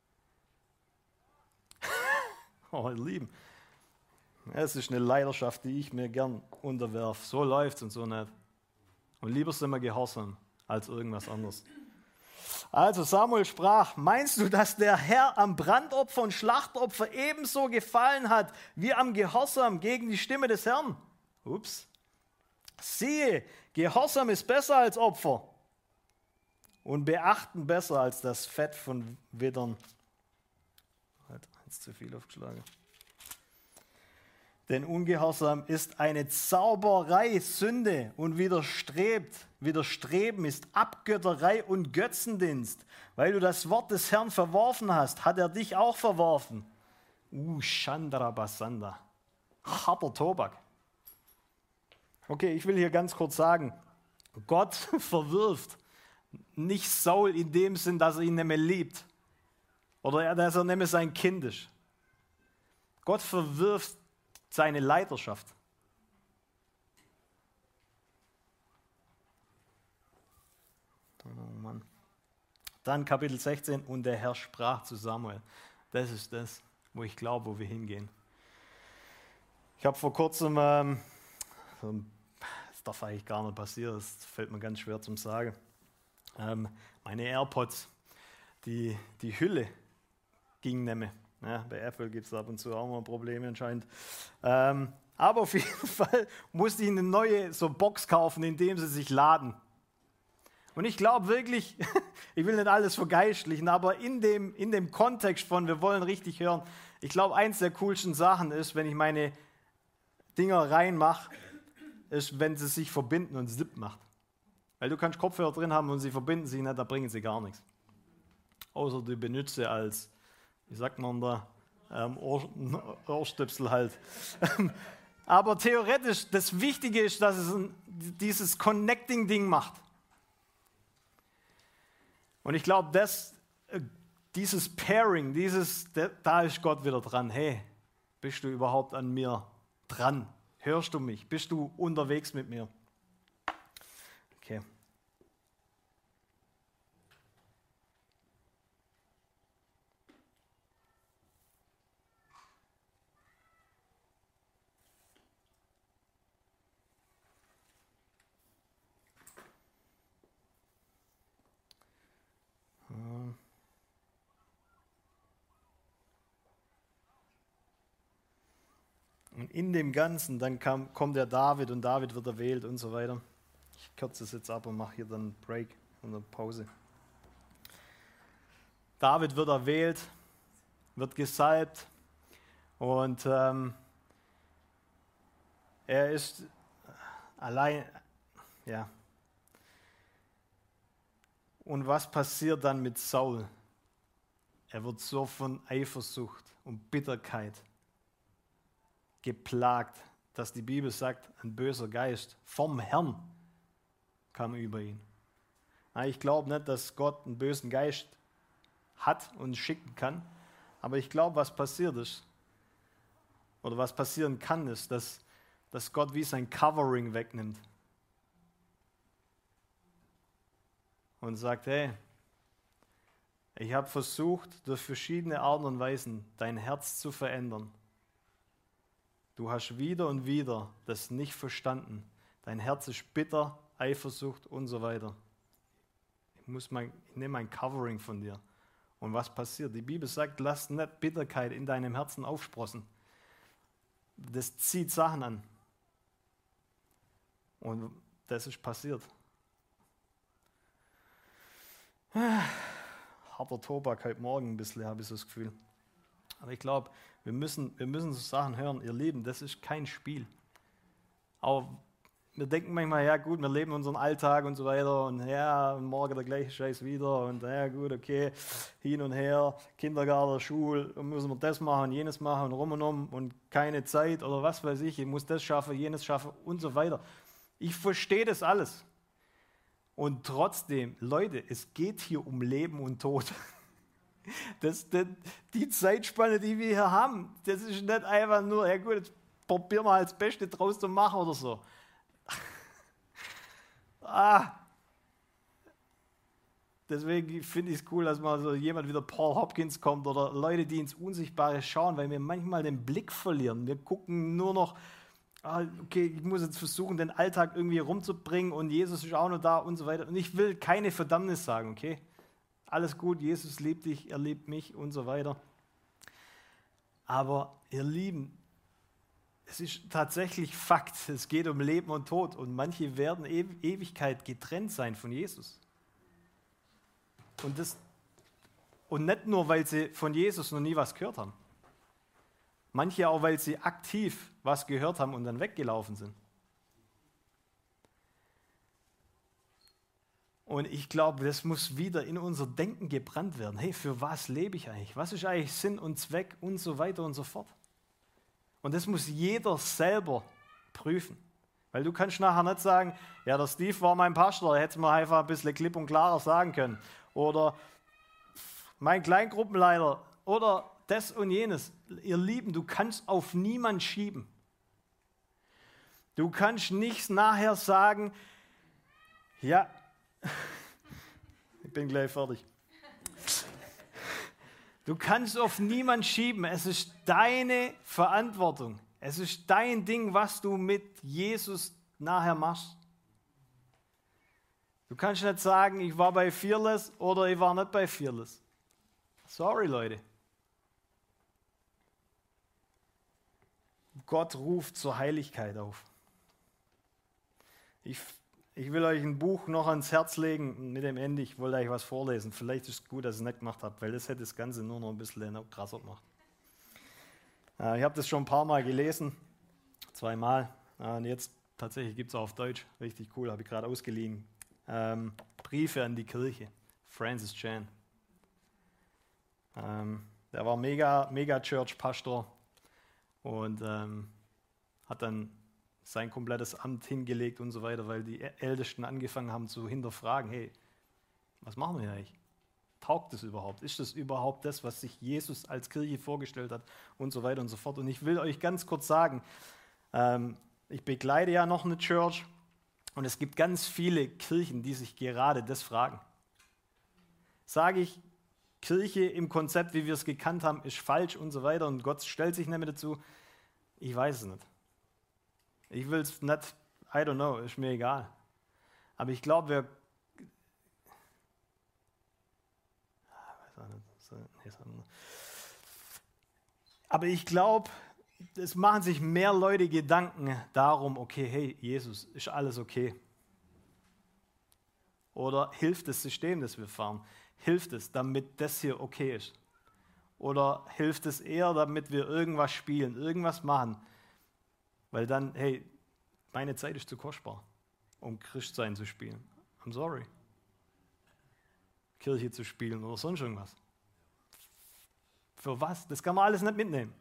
Oh, ihr Lieben, es ist eine Leidenschaft, die ich mir gern unterwerfe. So läuft's und so nicht. Und lieber sind wir gehorsam als irgendwas anderes. Also Samuel sprach, meinst du, dass der Herr am Brandopfer und Schlachtopfer ebenso gefallen hat, wie am Gehorsam gegen die Stimme des Herrn? Ups. Siehe, Gehorsam ist besser als Opfer und Beachten besser als das Fett von Widdern. Jetzt zu viel aufgeschlagen. Denn Ungehorsam ist eine Zauberei, Sünde und Widerstreben ist Abgötterei und Götzendienst. Weil du das Wort des Herrn verworfen hast, hat er dich auch verworfen. Chandra Basanda. Harter Tobak. Okay, ich will hier ganz kurz sagen, Gott verwirft nicht Saul in dem Sinn, dass er ihn nicht mehr liebt oder dass er nicht mehr sein Kind ist. Gott verwirft seine Leiterschaft. Oh Mann. Dann Kapitel 16, und der Herr sprach zu Samuel. Das ist das, wo ich glaube, wo wir hingehen. Ich habe vor kurzem, das darf eigentlich gar nicht passieren, das fällt mir ganz schwer zum Sagen. Meine AirPods, die Hülle ging nicht mehr. Ja, bei Apple gibt es ab und zu auch mal Probleme anscheinend. Aber auf jeden Fall musste ich eine neue so Box kaufen, in dem sie sich laden. Und ich glaube wirklich, ich will nicht alles vergeistlichen, aber in dem Kontext von, wir wollen richtig hören, ich glaube, eins der coolsten Sachen ist, wenn ich meine Dinger reinmache, ist, wenn sie sich verbinden und Zip macht. Weil du kannst Kopfhörer drin haben und sie verbinden sich nicht, da bringen sie gar nichts. Außer du benutzt sie als, wie sagt man da, Ohrstöpsel halt. Aber theoretisch, das Wichtige ist, dass es dieses Connecting-Ding macht. Und ich glaube, dieses Pairing, da ist Gott wieder dran. Hey, bist du überhaupt an mir dran? Hörst du mich? Bist du unterwegs mit mir? Okay. Und in dem Ganzen, dann kommt der David und David wird erwählt und so weiter. Ich kürze es jetzt ab und mache hier dann einen Break und eine Pause. David wird erwählt, wird gesalbt und er ist allein, ja. Und was passiert dann mit Saul? Er wird so von Eifersucht und Bitterkeit geplagt, dass die Bibel sagt, ein böser Geist vom Herrn kam über ihn. Ich glaube nicht, dass Gott einen bösen Geist hat und schicken kann, aber ich glaube, was passiert ist, oder was passieren kann, ist, dass Gott wie sein Covering wegnimmt und sagt, hey, ich habe versucht, durch verschiedene Arten und Weisen dein Herz zu verändern. Du hast wieder und wieder das nicht verstanden. Dein Herz ist bitter, Eifersucht und so weiter. Ich nehme ein Covering von dir. Und was passiert? Die Bibel sagt, lass nicht Bitterkeit in deinem Herzen aufsprossen. Das zieht Sachen an. Und das ist passiert. Harter Tobak heute Morgen ein bisschen, habe ich so das Gefühl. Aber ich glaube, wir müssen so Sachen hören. Ihr Lieben, das ist kein Spiel. Aber wir denken manchmal, ja gut, wir leben unseren Alltag und so weiter und ja, morgen der gleiche Scheiß wieder und ja gut, okay, hin und her, Kindergarten, Schule, müssen wir das machen, jenes machen und um keine Zeit oder was weiß ich muss das schaffen, jenes schaffen und so weiter. Ich verstehe das alles. Und trotzdem, Leute, es geht hier um Leben und Tod. Die Zeitspanne, die wir hier haben, das ist nicht einfach nur, ja gut, jetzt probieren wir halt das Beste draus zu machen oder so. Deswegen finde ich es cool, dass mal so jemand wie der Paul Hopkins kommt oder Leute, die ins Unsichtbare schauen, weil wir manchmal den Blick verlieren. Wir gucken nur noch, okay, ich muss jetzt versuchen, den Alltag irgendwie rumzubringen und Jesus ist auch noch da und so weiter. Und ich will keine Verdammnis sagen, okay? Alles gut, Jesus liebt dich, er liebt mich und so weiter. Aber ihr Lieben, es ist tatsächlich Fakt, es geht um Leben und Tod und manche werden Ewigkeit getrennt sein von Jesus. Und nicht nur, weil sie von Jesus noch nie was gehört haben. Manche auch, weil sie aktiv was gehört haben und dann weggelaufen sind. Und ich glaube, das muss wieder in unser Denken gebrannt werden. Hey, für was lebe ich eigentlich? Was ist eigentlich Sinn und Zweck und so weiter und so fort? Und das muss jeder selber prüfen. Weil du kannst nachher nicht sagen, ja, der Steve war mein Pastor, der hätte es mir einfach ein bisschen klipp und klarer sagen können. Oder mein Kleingruppenleiter oder das und jenes. Ihr Lieben, du kannst auf niemanden schieben. Du kannst nicht nachher sagen, ja, ich bin gleich fertig. Du kannst auf niemanden schieben. Es ist deine Verantwortung. Es ist dein Ding, was du mit Jesus nachher machst. Du kannst nicht sagen, ich war bei Fearless oder ich war nicht bei Fearless. Sorry, Leute. Gott ruft zur Heiligkeit auf. Ich will euch ein Buch noch ans Herz legen, mit dem Ende, ich wollte euch was vorlesen. Vielleicht ist es gut, dass ich es nicht gemacht habe, weil das hätte das Ganze nur noch ein bisschen krasser gemacht. Ich habe das schon ein paar Mal gelesen, 2 Mal. Und jetzt tatsächlich gibt es auch auf Deutsch, richtig cool, habe ich gerade ausgeliehen. Briefe an die Kirche, Francis Chan. Der war mega Church-Pastor und hat dann sein komplettes Amt hingelegt und so weiter, weil die Ältesten angefangen haben zu hinterfragen, hey, was machen wir hier eigentlich? Taugt das überhaupt? Ist das überhaupt das, was sich Jesus als Kirche vorgestellt hat? Und so weiter und so fort. Und ich will euch ganz kurz sagen, ich begleite ja noch eine Church und es gibt ganz viele Kirchen, die sich gerade das fragen. Sage ich, Kirche im Konzept, wie wir es gekannt haben, ist falsch und so weiter und Gott stellt sich nicht mehr dazu? Ich weiß es nicht. Ich will es nicht, I don't know, ist mir egal. Aber ich glaube, es machen sich mehr Leute Gedanken darum, okay, hey, Jesus, ist alles okay? Oder hilft das System, das wir fahren? hilft es, damit das hier okay ist? Oder hilft es eher, damit wir irgendwas spielen, irgendwas machen? Weil dann, hey, meine Zeit ist zu kostbar, um Christsein zu spielen. I'm sorry. Kirche zu spielen oder sonst irgendwas. Für was? Das kann man alles nicht mitnehmen.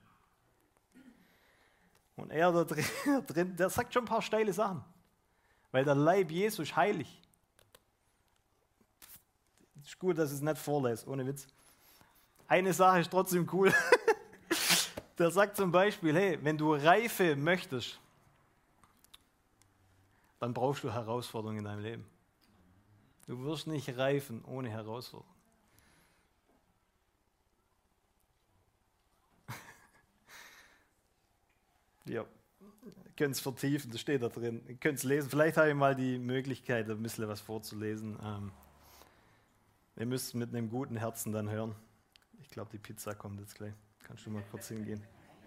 Und er da drin, der sagt schon ein paar steile Sachen. Weil der Leib Jesu ist heilig. Es ist gut, dass ich es nicht vorlese, ohne Witz. Eine Sache ist trotzdem cool. Der sagt zum Beispiel, hey, wenn du Reife möchtest, dann brauchst du Herausforderungen in deinem Leben. Du wirst nicht reifen ohne Herausforderungen. Ja, ihr könnt es vertiefen, das steht da drin. Ihr könnt es lesen. Vielleicht habe ich mal die Möglichkeit, ein bisschen was vorzulesen. Ihr müsst es mit einem guten Herzen dann hören. Ich glaube, die Pizza kommt jetzt gleich. Kannst du mal kurz hingehen?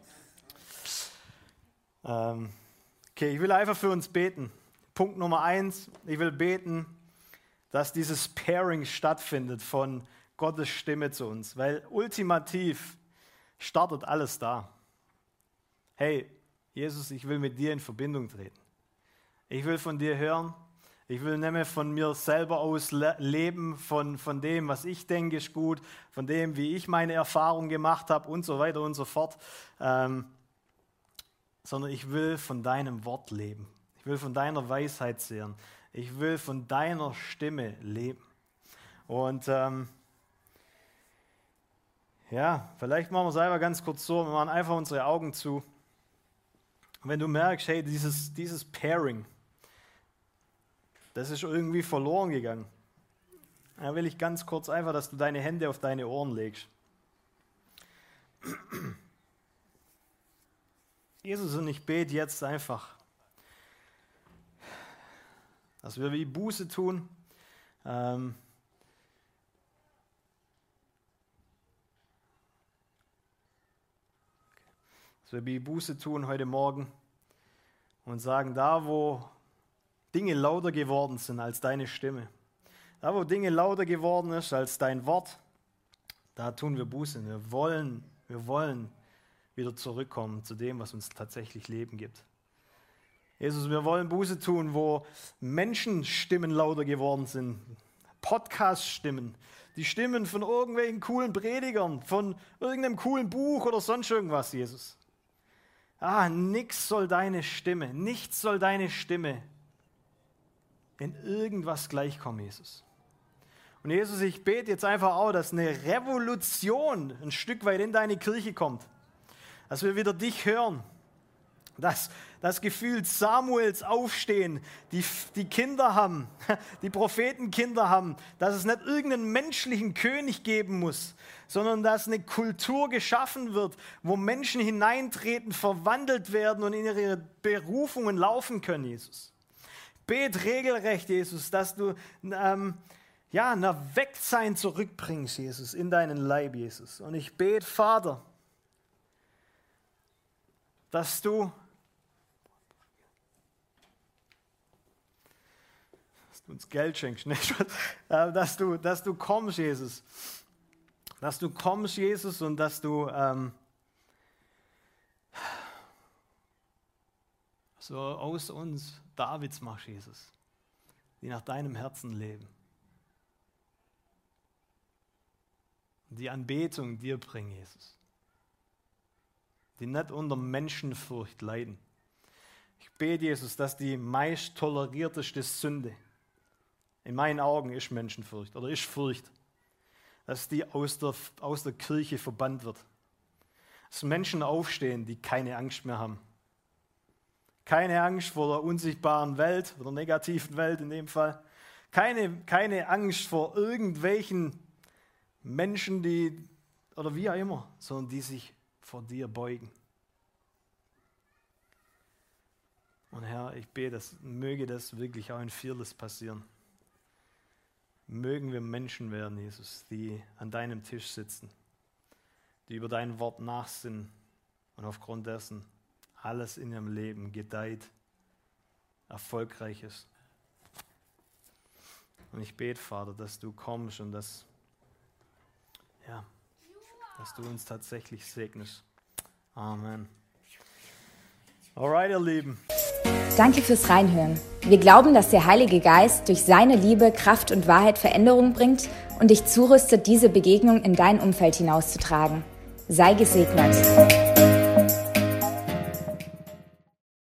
Okay, ich will einfach für uns beten. Punkt Nummer 1, ich will beten, dass dieses Pairing stattfindet von Gottes Stimme zu uns. Weil ultimativ startet alles da. Hey, Jesus, ich will mit dir in Verbindung treten. Ich will von dir hören. Ich will nicht mehr von mir selber aus leben, von dem, was ich denke, ist gut, von dem, wie ich meine Erfahrung gemacht habe und so weiter und so fort. Sondern ich will von deinem Wort leben. Ich will von deiner Weisheit zehren. Ich will von deiner Stimme leben. Und vielleicht machen wir es einfach ganz kurz so, wir machen einfach unsere Augen zu. Und wenn du merkst, hey, dieses Pairing, das ist irgendwie verloren gegangen, dann will ich ganz kurz einfach, dass du deine Hände auf deine Ohren legst. Jesus, und ich bete jetzt einfach, dass wir wie Buße tun, dass wir wie Buße tun heute Morgen und sagen, da wo Dinge lauter geworden sind als deine Stimme, da wo Dinge lauter geworden ist als dein Wort, da tun wir Buße. Wir wollen wieder zurückkommen zu dem, was uns tatsächlich Leben gibt. Jesus, wir wollen Buße tun, wo Menschenstimmen lauter geworden sind, Podcast-Stimmen, die Stimmen von irgendwelchen coolen Predigern, von irgendeinem coolen Buch oder sonst irgendwas, Jesus. Nichts soll deine Stimme in irgendwas gleichkommen, Jesus. Und Jesus, ich bete jetzt einfach auch, dass eine Revolution ein Stück weit in deine Kirche kommt, dass wir wieder dich hören, dass das Gefühl Samuels aufstehen, die Kinder haben, die Prophetenkinder haben, dass es nicht irgendeinen menschlichen König geben muss, sondern dass eine Kultur geschaffen wird, wo Menschen hineintreten, verwandelt werden und in ihre Berufungen laufen können, Jesus. Bet regelrecht, Jesus, dass du ein Erwecktsein zurückbringst, Jesus, in deinen Leib, Jesus. Und ich bete, Vater, dass du uns Geld schenkst, dass du kommst, Jesus. Dass du kommst, Jesus, und dass du so aus uns Davids machst, Jesus, die nach deinem Herzen leben. Die Anbetung dir bringen, Jesus. Die nicht unter Menschenfurcht leiden. Ich bete, Jesus, dass die meist tolerierteste Sünde in meinen Augen ist Menschenfurcht oder ist Furcht, dass die aus der Kirche verbannt wird. Dass Menschen aufstehen, die keine Angst mehr haben. Keine Angst vor der unsichtbaren Welt oder negativen Welt in dem Fall. Keine Angst vor irgendwelchen Menschen, die, oder wie auch immer, sondern die sich vor dir beugen. Und Herr, ich bete, möge das wirklich auch in Fearless passieren. Mögen wir Menschen werden, Jesus, die an deinem Tisch sitzen, die über dein Wort nachsinnen und aufgrund dessen alles in ihrem Leben gedeiht, erfolgreich ist. Und ich bete, Vater, dass du kommst und dass ja, dass du uns tatsächlich segnest. Amen. Alright, ihr Lieben. Danke fürs Reinhören. Wir glauben, dass der Heilige Geist durch seine Liebe, Kraft und Wahrheit Veränderung bringt und dich zurüstet, diese Begegnung in dein Umfeld hinauszutragen. Sei gesegnet.